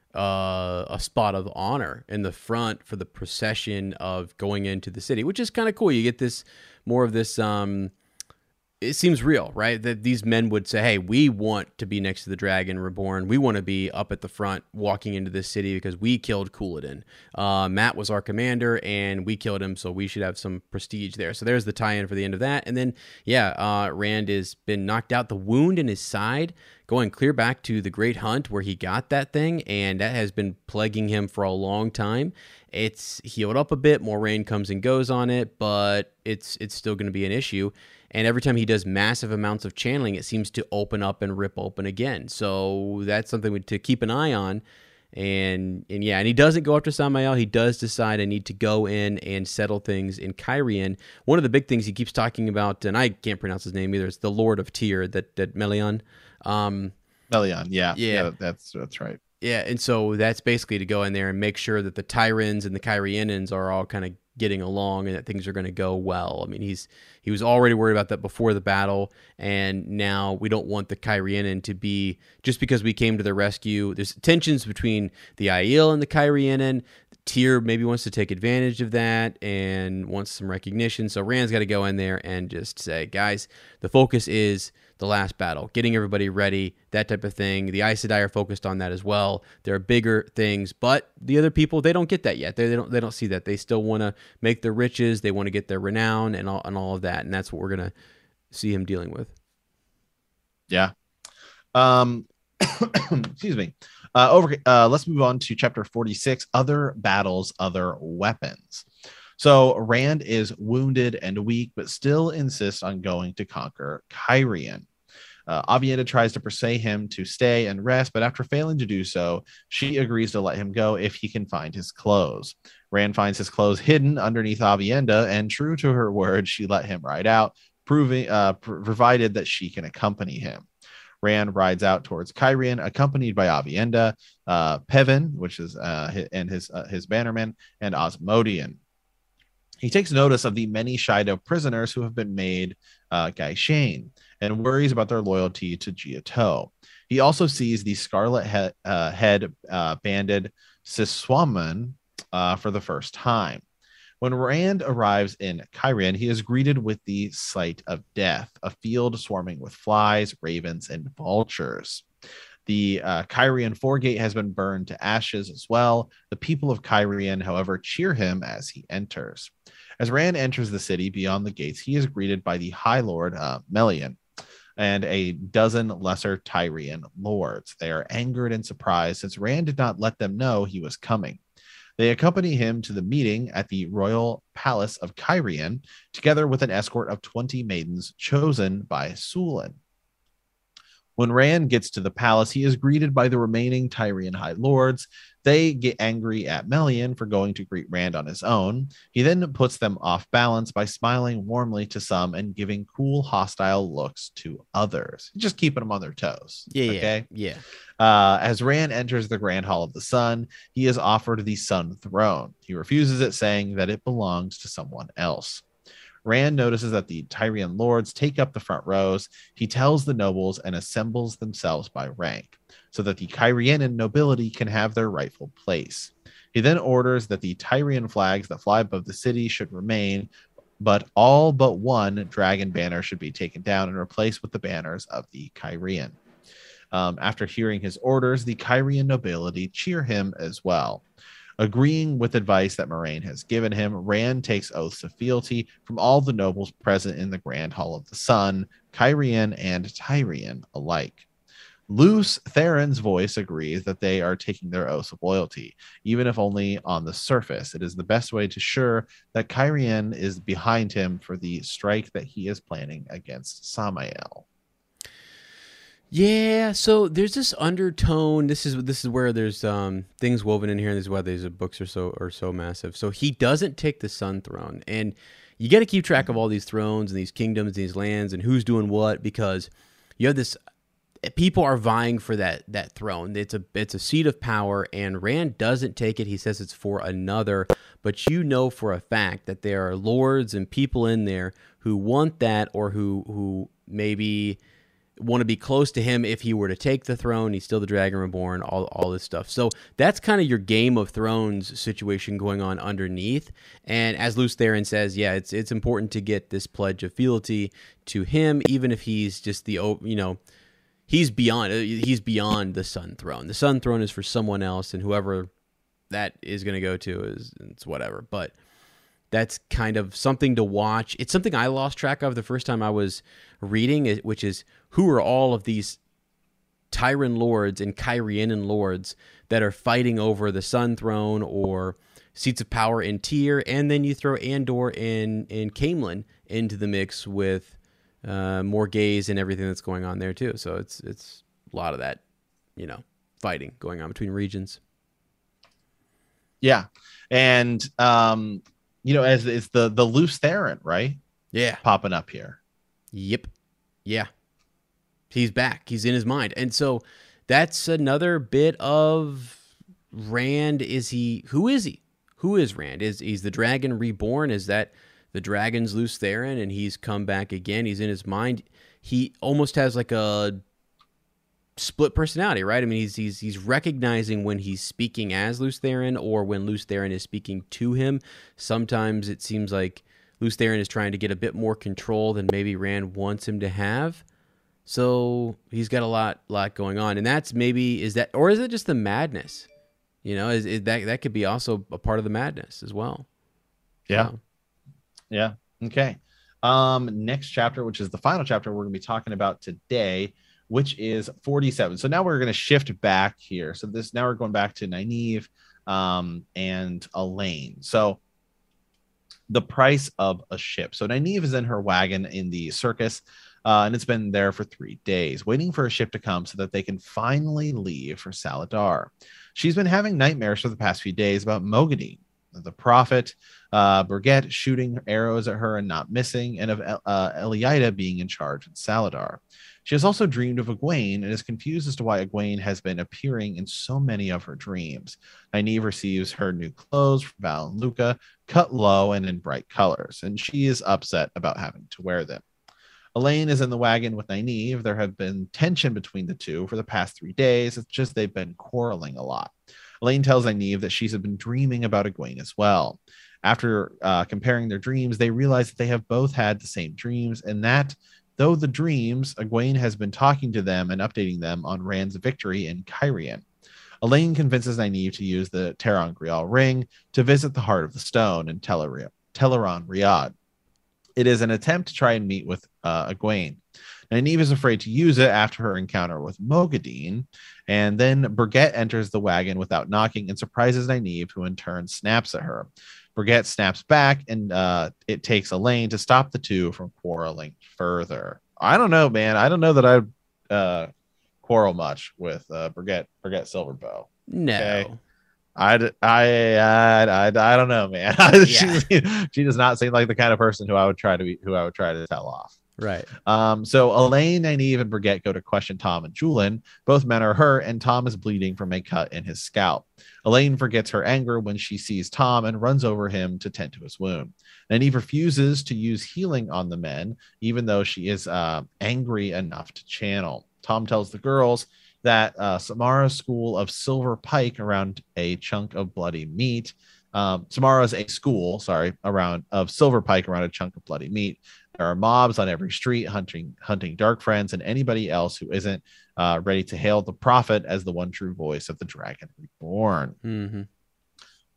uh, a spot of honor in the front for the procession of going into the city," which is kind of cool. You get this more of this. Um, it seems real, right? That these men would say, "Hey, we want to be next to the Dragon Reborn. We want to be up at the front, walking into this city because we killed Couladin. Uh, Matt was our commander, and we killed him, so we should have some prestige there." So there's the tie-in for the end of that. And then, yeah, uh, Rand has been knocked out. The wound in his side, going clear back to the Great Hunt where he got that thing, and that has been plaguing him for a long time. It's healed up a bit. More rain comes and goes on it, but it's it's still going to be an issue. And every time he does massive amounts of channeling, it seems to open up and rip open again. So that's something to keep an eye on. And and yeah, and he doesn't go after Samael. He does decide I need to go in and settle things in Cairhien. One of the big things he keeps talking about, and I can't pronounce his name either, is the Lord of Tyr, that that Melion. Um, Melion, yeah, yeah, yeah, that's that's right. Yeah, and so that's basically to go in there and make sure that the Tyrans and the Cairhieans are all kind of getting along and that things are going to go well. I mean, he's he was already worried about that before the battle, and now we don't want the Cairhienin to be, just because we came to the rescue. There's tensions between the Aiel and the Cairhienin. Tyr maybe wants to take advantage of that and wants some recognition. So Rand's got to go in there and just say, guys, the focus is the last battle, getting everybody ready, that type of thing. The Aes Sedai are focused on that as well. There are bigger things, but the other people, they don't get that yet. They, they don't they don't see that. They still want to make their riches. They want to get their renown and all and all of that, and that's what we're gonna see him dealing with. Yeah. Um. Excuse me. Uh, over. Uh, let's move on to chapter forty-six. Other battles, other weapons. So Rand is wounded and weak, but still insists on going to conquer Cairhien. Uh, Avienda tries to persuade him to stay and rest, but after failing to do so, she agrees to let him go if he can find his clothes. Rand finds his clothes hidden underneath Avienda, and true to her word, she let him ride out, proving uh, pr- provided that she can accompany him. Rand rides out towards Cairhien, accompanied by Avienda, uh, Pevin, which is uh, his, and his uh, his bannerman, and Osmodian. He takes notice of the many Shaido prisoners who have been made uh, gai'shain and worries about their loyalty to Jiatou. He also sees the scarlet he- uh, head uh, banded Siswaman uh, for the first time. When Rand arrives in Cairhien, he is greeted with the sight of death, a field swarming with flies, ravens, and vultures. The uh, Cairhien Foregate has been burned to ashes as well. The people of Cairhien, however, cheer him as he enters. As Rand enters the city beyond the gates, he is greeted by the High Lord uh, Melion and a dozen lesser Tyrian lords. They are angered and surprised since Rand did not let them know he was coming. They accompany him to the meeting at the royal palace of Cairhien, together with an escort of twenty maidens chosen by Sulin. When Rand gets to the palace, he is greeted by the remaining Tyrian High Lords. They get angry at Melion for going to greet Rand on his own. He then puts them off balance by smiling warmly to some and giving cool, hostile looks to others, just keeping them on their toes. Yeah, okay? yeah, yeah. Uh, as Rand enters the Grand Hall of the Sun, he is offered the Sun Throne. He refuses it, saying that it belongs to someone else. Rand notices that the Tyrian lords take up the front rows. He tells the nobles and assembles themselves by rank, so that the Cairhienin nobility can have their rightful place. He then orders that the Tyrian flags that fly above the city should remain, but all but one dragon banner should be taken down and replaced with the banners of the Cairhien. Um, after hearing his orders, the Cairhien nobility cheer him as well. Agreeing with advice that Moiraine has given him, Rand takes oaths of fealty from all the nobles present in the Grand Hall of the Sun, Cairhien and Tyrian alike. Luce Theron's voice agrees that they are taking their oaths of loyalty, even if only on the surface. It is the best way to ensure that Cairhien is behind him for the strike that he is planning against Samael. Yeah, so there's this undertone. This is this is where there's um, things woven in here, and this is why these books are so are so massive. So he doesn't take the Sun Throne, and you got to keep track of all these thrones and these kingdoms, and these lands, and who's doing what, because you have this. People are vying for that that throne. It's a it's a seat of power, and Rand doesn't take it. He says it's for another, but you know for a fact that there are lords and people in there who want that, or who who maybe want to be close to him if he were to take the throne. He's still the Dragon Reborn, all all this stuff. So that's kind of your Game of Thrones situation going on underneath. And as Luce Theron says, yeah, it's it's important to get this pledge of fealty to him, even if he's just the you know. He's beyond. He's beyond the Sun Throne. The Sun Throne is for someone else, and whoever that is going to go to is it's whatever. But that's kind of something to watch. It's something I lost track of the first time I was reading, which is who are all of these Tyran lords and Cairhienin lords that are fighting over the Sun Throne or seats of power in Tyr, and then you throw Andor and and Caemlyn into the mix with. Uh, more gays and everything that's going on there too. So it's it's a lot of that, you know, fighting going on between regions. Yeah, and um, you know, as is the the Luce Theron, right? Yeah, popping up here. Yep. Yeah, he's back. He's in his mind, and so that's another bit of Rand. Is he? Who is he? Who is Rand? Is he's the Dragon Reborn? Is that? The dragon's Luce Theron, and he's come back again. He's in his mind. He almost has like a split personality, right? I mean, he's he's he's recognizing when he's speaking as Luce Theron or when Luce Theron is speaking to him. Sometimes it seems like Luce Theron is trying to get a bit more control than maybe Rand wants him to have. So he's got a lot lot going on, and that's maybe is that or is it just the madness? You know, is, is that that could be also a part of the madness as well. Yeah. So. Yeah. Okay. Um, next chapter, which is the final chapter we're going to be talking about today, which is forty-seven. So now we're going to shift back here. So this now we're going back to Nynaeve um, and Elaine. So the price of a ship. So Nynaeve is in her wagon in the circus, uh, and it's been there for three days, waiting for a ship to come so that they can finally leave for Saladar. She's been having nightmares for the past few days about Moghedien, the prophet, uh, Birgitte shooting arrows at her and not missing, and of uh, Elaida being in charge in Saladar. She has also dreamed of Egwene and is confused as to why Egwene has been appearing in so many of her dreams. Nynaeve receives her new clothes from Val and Luca, cut low and in bright colors, and she is upset about having to wear them. Elaine is in the wagon with Nynaeve. There have been tension between the two for the past three days. It's just they've been quarreling a lot. Elaine tells Nynaeve that she's been dreaming about Egwene as well. After uh, comparing their dreams, they realize that they have both had the same dreams, and that, though the dreams, Egwene has been talking to them and updating them on Rand's victory in Cairhien. Elaine convinces Nynaeve to use the ter'angreal ring to visit the Heart of the Stone in Tel'aran'rhiod. Tel'aran'rhiod. It is an attempt to try and meet with uh, Egwene. Nynaeve is afraid to use it after her encounter with Moghedien, and then Birgitte enters the wagon without knocking and surprises Nynaeve, who in turn snaps at her. Birgitte snaps back, and uh, it takes Elaine to stop the two from quarreling further. I don't know, man. I don't know that I'd uh, quarrel much with uh, Birgitte, Birgitte Silverbow. No. Okay? I, I, I, I, I don't know, man. she, she does not seem like the kind of person who I would try to be, who I would try to tell off. Right. Um, so Elaine, Nynaeve, and Birgitte go to question Tom and Juilin. Both men are hurt, and Tom is bleeding from a cut in his scalp. Elaine forgets her anger when she sees Tom and runs over him to tend to his wound. Nynaeve refuses to use healing on the men, even though she is uh, angry enough to channel. Tom tells the girls that uh, Samara's school of Silver Pike around a chunk of bloody meat. Um, Samara's a school, sorry, around of Silver Pike around a chunk of bloody meat. There are mobs on every street hunting hunting dark friends and anybody else who isn't uh, ready to hail the prophet as the one true voice of the Dragon Reborn. Mm-hmm.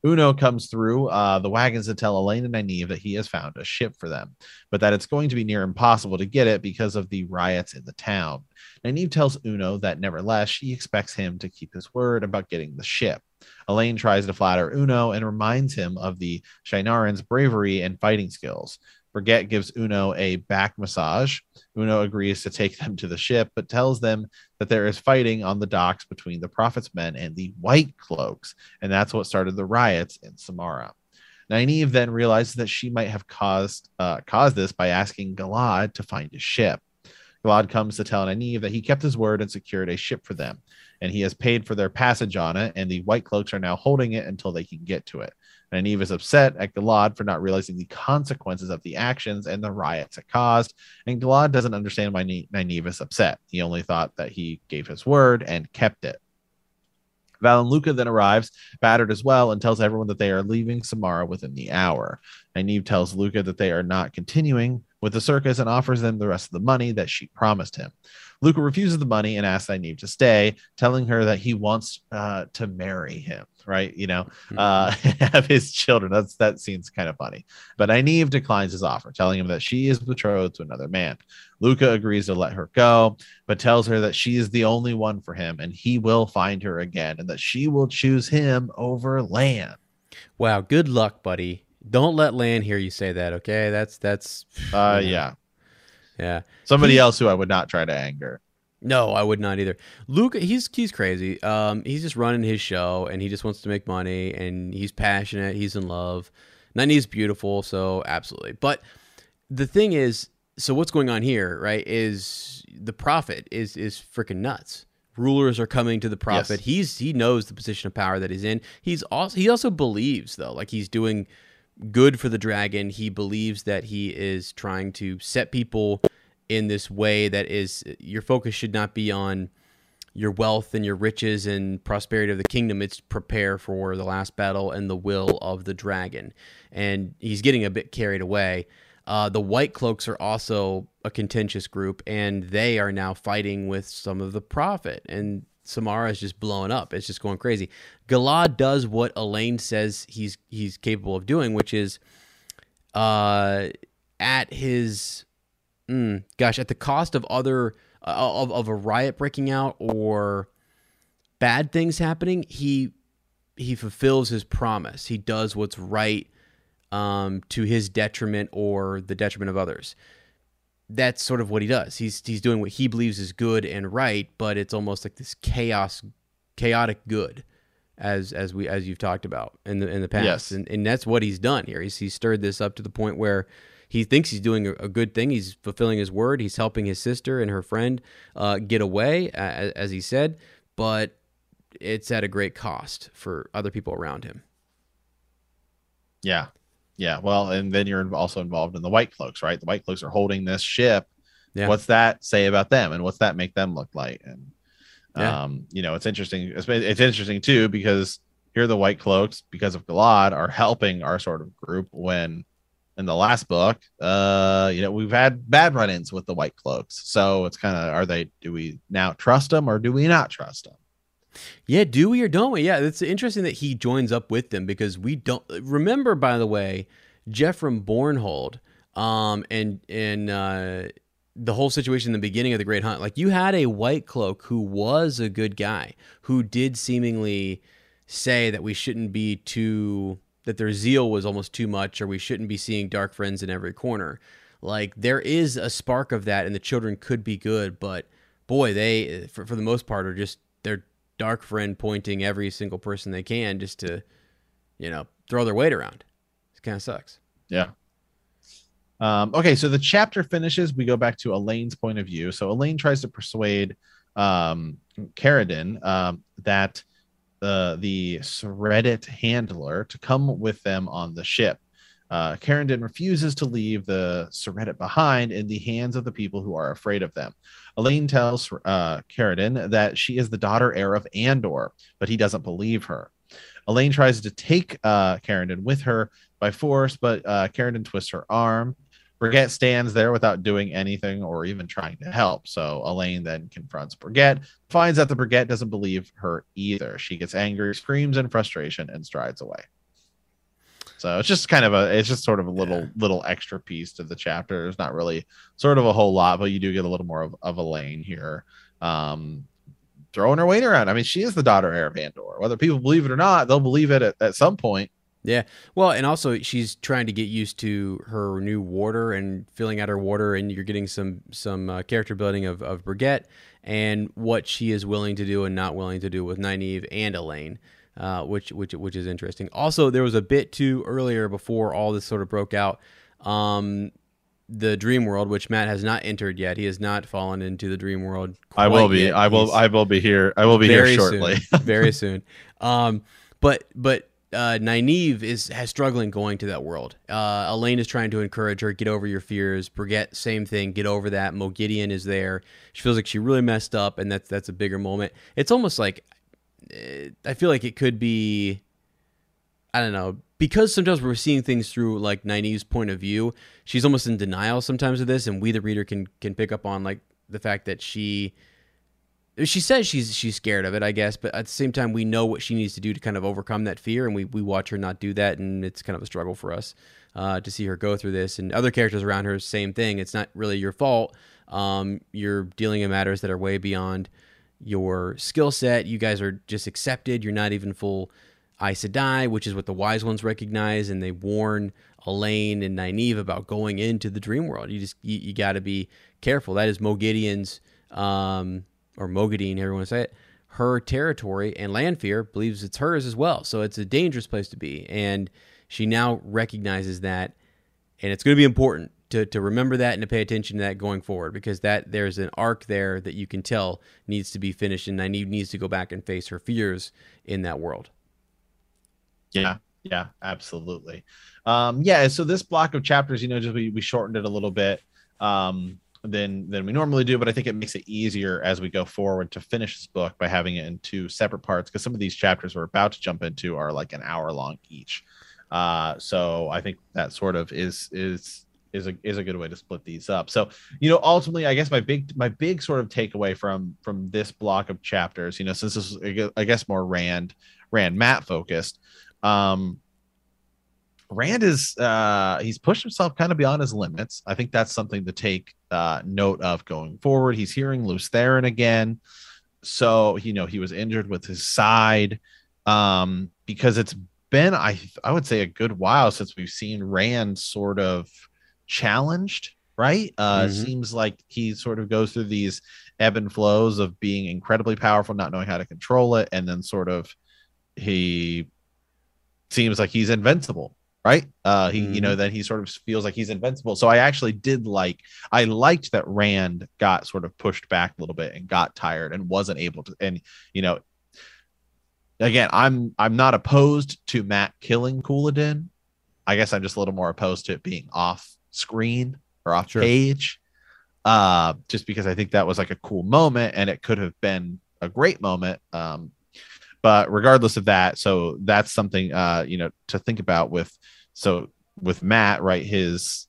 Uno comes through uh, the wagons to tell Elaine and Nynaeve that he has found a ship for them, but that it's going to be near impossible to get it because of the riots in the town. Nynaeve tells Uno that nevertheless, she expects him to keep his word about getting the ship. Elaine tries to flatter Uno and reminds him of the Shienaran's bravery and fighting skills. Brigette gives Uno a back massage. Uno agrees to take them to the ship, but tells them that there is fighting on the docks between the Prophet's men and the White Cloaks, and that's what started the riots in Samara. Nynaeve then realizes that she might have caused uh, caused this by asking Galad to find a ship. Galad comes to tell Nynaeve that he kept his word and secured a ship for them, and he has paid for their passage on it, and the White Cloaks are now holding it until they can get to it. Nynaeve is upset at Galad for not realizing the consequences of the actions and the riots it caused, and Galad doesn't understand why Nynaeve is upset. He only thought that he gave his word and kept it. Val and Luca then arrives, battered as well, and tells everyone that they are leaving Samara within the hour. Nynaeve tells Luca that they are not continuing with the circus and offers them the rest of the money that she promised him. Luca refuses the money and asks Nynaeve to stay, telling her that he wants uh, to marry him, right? You know, uh, have his children. That's that seems kind of funny. But Nynaeve declines his offer, telling him that she is betrothed to another man. Luca agrees to let her go, but tells her that she is the only one for him and he will find her again and that she will choose him over Lan. Wow, good luck, buddy. Don't let Lan hear you say that, okay? That's that's uh you know. yeah. Yeah. Somebody he, else who I would not try to anger. No, I would not either. Luke, he's he's crazy. Um, he's just running his show, and he just wants to make money, and he's passionate. He's in love. Nynaeve's beautiful, so absolutely. But the thing is, so what's going on here, right, is the Prophet is is freaking nuts. Rulers are coming to the Prophet. Yes. He's he knows the position of power that he's in. He's also he also believes, though, like he's doing good for the dragon. He believes that he is trying to set people in this way that is, your focus should not be on your wealth and your riches and prosperity of the kingdom. It's prepare for the last battle and the will of the dragon. And he's getting a bit carried away. Uh, the White Cloaks are also a contentious group, and they are now fighting with some of the Prophet. And Samara is just blowing up. It's just going crazy. Galad does what Elaine says he's he's capable of doing, which is uh, at his, mm, gosh, at the cost of other, uh, of, of a riot breaking out or bad things happening, he he fulfills his promise. He does what's right um, to his detriment or the detriment of others. That's sort of what he does. He's he's doing what he believes is good and right, but it's almost like this chaos, chaotic good, as as we as you've talked about in the in the past. Yes. And and that's what he's done here. He's he's stirred this up to the point where he thinks he's doing a, a good thing. He's fulfilling his word. He's helping his sister and her friend uh, get away, as, as he said, but it's at a great cost for other people around him. Yeah. Yeah, well, and then you're also involved in the White Cloaks, right? The White Cloaks are holding this ship. Yeah. What's that say about them, and what's that make them look like? And yeah. um, you know, it's interesting. It's, it's interesting too because here the White Cloaks, because of Galad, are helping our sort of group. When in the last book, uh, you know, we've had bad run-ins with the White Cloaks, so it's kind of, are they? Do we now trust them, or do we not trust them? Yeah, do we or don't we? Yeah, it's interesting that he joins up with them because we don't remember. By the way, Jeffrey Bornhold, um, and and uh, the whole situation in the beginning of the Great Hunt. Like, you had a White Cloak who was a good guy, who did seemingly say that we shouldn't be too, that their zeal was almost too much, or we shouldn't be seeing dark friends in every corner. Like, there is a spark of that, and the children could be good, but boy, they for for the most part are just they're dark friend pointing every single person they can just to, you know, throw their weight around. It kind of sucks. Yeah. Um, okay, so the chapter finishes. We go back to Elaine's point of view. So Elaine tries to persuade um, Caridin um, that uh, the Seredit handler to come with them on the ship. Uh, Caridin refuses to leave the Seredit behind in the hands of the people who are afraid of them. Elaine tells uh, Caridin that she is the daughter heir of Andor, but he doesn't believe her. Elaine tries to take uh, Caridin with her by force, but uh, Caridin twists her arm. Brigette stands there without doing anything or even trying to help. So Elaine then confronts Brigette, finds that the Brigette doesn't believe her either. She gets angry, screams in frustration, and strides away. So it's just kind of a, it's just sort of a little, Yeah. little extra piece to the chapter. There's not really sort of a whole lot, but you do get a little more of, of Elaine here. Um, throwing her weight around. I mean, she is the daughter heir of Andor. Whether people believe it or not, they'll believe it at, at some point. Yeah. Well, and also she's trying to get used to her new warder and filling out her warder, and you're getting some some uh, character building of of Brigitte and what she is willing to do and not willing to do with Nynaeve and Elaine, uh, which which which is interesting. Also, there was a bit too earlier before all this sort of broke out. Um, the dream world, which Matt has not entered yet. He has not fallen into the dream world. I will be. Yet. I will. He's I will be here. I will be here shortly. Soon, very soon. Um, but but. Uh, Nynaeve is has struggling going to that world. Uh, Elaine is trying to encourage her, get over your fears. Brigitte, same thing, get over that. Moghedien is there. She feels like she really messed up, and that's that's a bigger moment. It's almost like uh, I feel like it could be, I don't know, because sometimes we're seeing things through like Nynaeve's point of view. She's almost in denial sometimes of this, and we the reader can can pick up on like the fact that she. She says she's she's scared of it, I guess, but at the same time, we know what she needs to do to kind of overcome that fear, and we, we watch her not do that, and it's kind of a struggle for us uh, to see her go through this. And other characters around her, same thing. It's not really your fault. Um, you're dealing in matters that are way beyond your skill set. You guys are just accepted. You're not even full Aes Sedai, which is what the Wise Ones recognize, and they warn Elaine and Nynaeve about going into the dream world. You just you, you got to be careful. That is Moghedien's... Um, or Moghedien, however you want to say it, her territory, and Lanfear believes it's hers as well. So it's a dangerous place to be. And she now recognizes that, and it's going to be important to, to remember that and to pay attention to that going forward, because that there's an arc there that you can tell needs to be finished, and Nynaeve needs to go back and face her fears in that world. Yeah, yeah, absolutely. Um, yeah, so this block of chapters, you know, just we, we shortened it a little bit. Um, than than we normally do, but I think it makes it easier as we go forward to finish this book by having it in two separate parts, because some of these chapters we're about to jump into are like an hour long each. Uh, so I think that sort of is is is a is a good way to split these up. So, you know, ultimately, I guess my big my big sort of takeaway from from this block of chapters, you know, since this is I guess more Rand Rand Matt focused, um, Rand is uh, he's pushed himself kind of beyond his limits. I think that's something to take uh, note of going forward. He's hearing Lews Therin again, so you know he was injured with his side, um, because it's been I I would say a good while since we've seen Rand sort of challenged. Right? Uh, Mm-hmm. Seems like he sort of goes through these ebb and flows of being incredibly powerful, not knowing how to control it, and then sort of he seems like he's invincible. Right. Uh, he, Mm-hmm. you know, then he sort of feels like he's invincible. So I actually did like, I liked that Rand got sort of pushed back a little bit and got tired and wasn't able to. And, you know, again, I'm, I'm not opposed to Matt killing Couladin. I guess I'm just a little more opposed to it being off screen or off Sure. page. Uh, just because I think that was like a cool moment and it could have been a great moment. Um, But regardless of that, so that's something, uh, you know, to think about with, so with Matt, right, his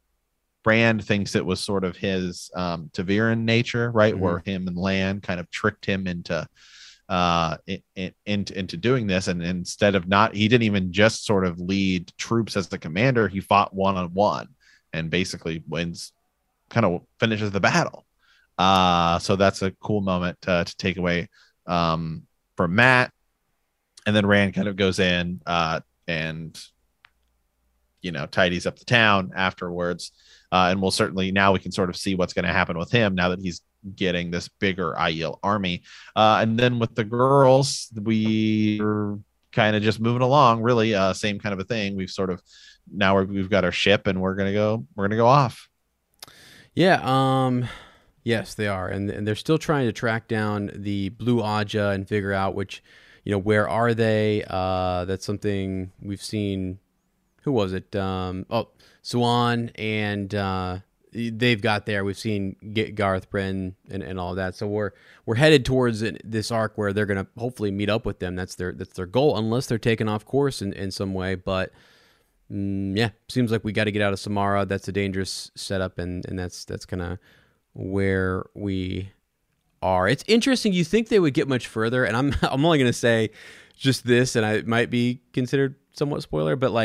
Rand thinks it was sort of his um, Taviran nature, right, Mm-hmm. where him and Lan kind of tricked him into, uh, in, in, into, into doing this. And instead of not, he didn't even just sort of lead troops as the commander. He fought one-on-one and basically wins, kind of finishes the battle. Uh, so that's a cool moment uh, to take away um, from Matt. And then Rand kind of goes in uh, and, you know, tidies up the town afterwards. Uh, and we'll certainly, now we can sort of see what's going to happen with him now that he's getting this bigger Aiel army. Uh, and then with the girls, we're kind of just moving along, really. Uh, same kind of a thing. We've sort of, now we're, we've got our ship and we're going to go, we're going to go off. Yeah. Um, yes, they are. And, and they're still trying to track down the Blue Aja and figure out which, you know, where are they? Uh, that's something we've seen. Who was it? Um, oh, Swan, and uh, they've got there. We've seen Garth Bryn and, and all of that. So we're we're headed towards it, this arc where they're going to hopefully meet up with them. That's their that's their goal, unless they're taken off course in, in some way. But mm, yeah, seems like we got to get out of Samara. That's a dangerous setup, and and that's that's kind of where we are. It's interesting. You think they would get much further, and I'm I'm only going to say just this, and I, it might be considered somewhat spoiler, but like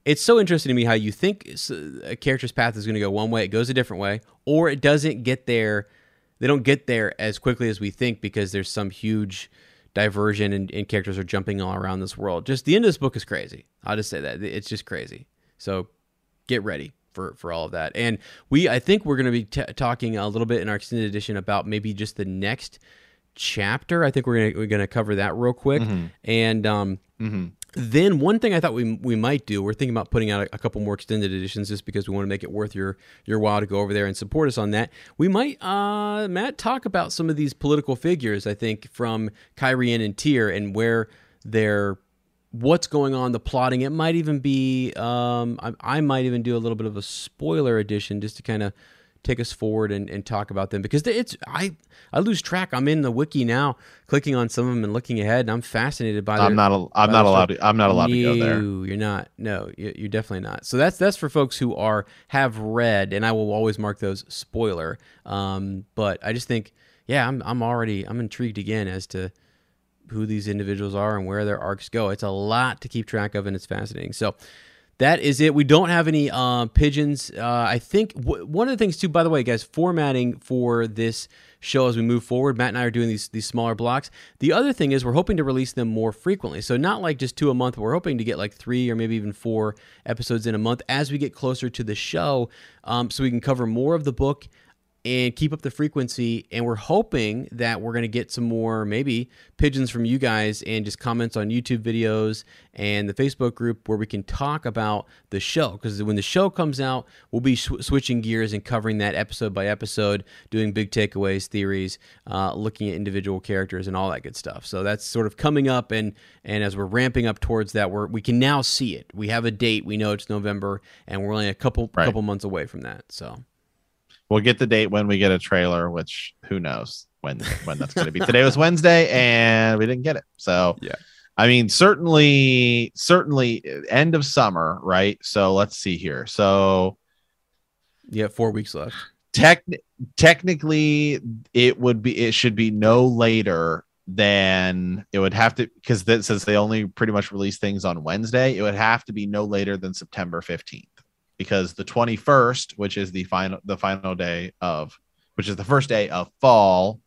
it's so interesting to me how you think a character's path is going to go one way, it goes a different way, or it doesn't get there. They don't get there as quickly as we think because there's some huge diversion and, and characters are jumping all around this world. Just the end of this book is crazy. I'll just say that. It's just crazy. So get ready for, for all of that. And we, I think we're going to be t- talking a little bit in our extended edition about maybe just the next chapter. I think we're going to, we're going to cover that real quick. Mm-hmm. And, um, mm-hmm. Then one thing I thought we we might do, we're thinking about putting out a, a couple more extended editions just because we want to make it worth your your while to go over there and support us on that. We might, uh, Matt, talk about some of these political figures, I think, from Cairhien and Tyr and where they're, what's going on, the plotting. It might even be, um, I, I might even do a little bit of a spoiler edition just to kind of take us forward and, and talk about them because it's I I lose track. I'm in the wiki now, clicking on some of them and looking ahead, and I'm fascinated by. Their, I'm not. A, I'm not allowed. To, I'm not allowed no, to go there. You're not. No, you're definitely not. So that's that's for folks who are have read, and I will always mark those spoiler. Um, but I just think, yeah, I'm I'm already I'm intrigued again as to who these individuals are and where their arcs go. It's a lot to keep track of, and it's fascinating. So. That is it. We don't have any uh, pigeons. Uh, I think w- one of the things, too, by the way, guys, formatting for this show as we move forward, Matt and I are doing these these smaller blocks. The other thing is we're hoping to release them more frequently. So not like just two a month. But we're hoping to get like three or maybe even four episodes in a month as we get closer to the show um, so we can cover more of the book and keep up the frequency. And we're hoping that we're going to get some more maybe pigeons from you guys and just comments on YouTube videos and the Facebook group where we can talk about the show. Because when the show comes out, we'll be sw- switching gears and covering that episode by episode, doing big takeaways, theories, uh, looking at individual characters and all that good stuff. So that's sort of coming up. And, and as we're ramping up towards that, we're, we can now see it. We have a date. We know it's November and we're only a couple, right. couple months away from that. So. We'll get the date when we get a trailer, which who knows when when that's going to be. Today was Wednesday, and we didn't get it. So, yeah, I mean, certainly, certainly end of summer, right? So let's see here. So, yeah, four weeks left. Tech, technically, it would be. It should be no later than it would have to, because since they only pretty much release things on Wednesday, it would have to be no later than September fifteenth. Because the twenty-first, which is the final, the final day of, which is the first day of fall,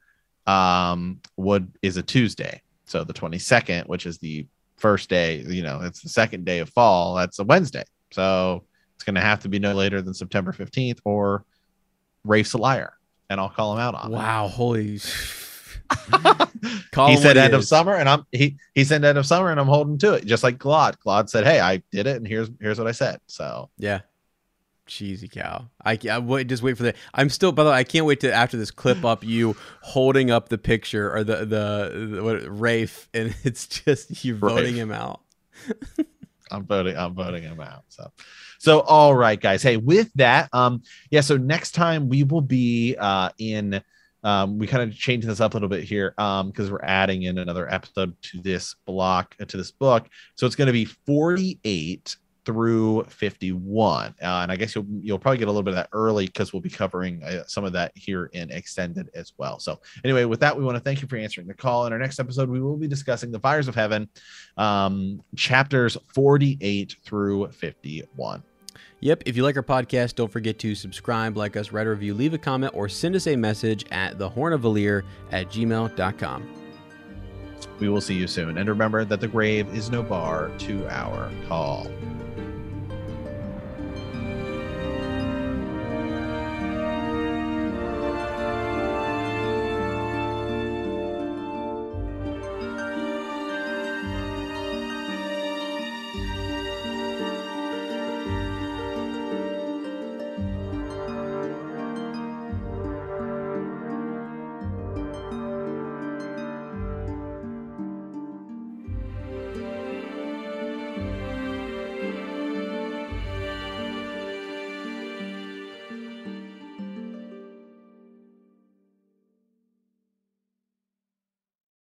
um, would is a Tuesday. So the twenty-second, which is the first day, you know, it's the second day of fall. That's a Wednesday. So it's going to have to be no later than September fifteenth, or Rafe's a liar, and I'll call him out on. Wow, it. Holy! He said end of summer, and I'm he he said end of summer, and I'm holding to it, just like Claude. Claude said, "Hey, I did it, and here's here's what I said." So yeah. Cheesy cow. I, I wait, just wait for that. I'm still, by the way, I can't wait to, after this clip up, you holding up the picture or the, the, the what, Rafe, and it's just you voting Rafe. him out. I'm voting, I'm voting him out. So, so, all right, guys. Hey, with that, um, yeah, so next time we will be uh, in, um, we kind of changing this up a little bit here um, because we're adding in another episode to this block, uh, to this book. So it's going to be forty-eight through fifty-one, uh, and I guess you'll you'll probably get a little bit of that early because we'll be covering uh, some of that here in extended as well. So anyway, with that, we want to thank you for answering the call. In our next episode, we will be discussing the Fires of Heaven, um, chapters forty-eight through fifty-one. Yep. If you like our podcast, don't forget to subscribe, like us, write a review, leave a comment, or send us a message at the horn of valir at gmail dot com. We will see you soon, and remember that the grave is no bar to our call.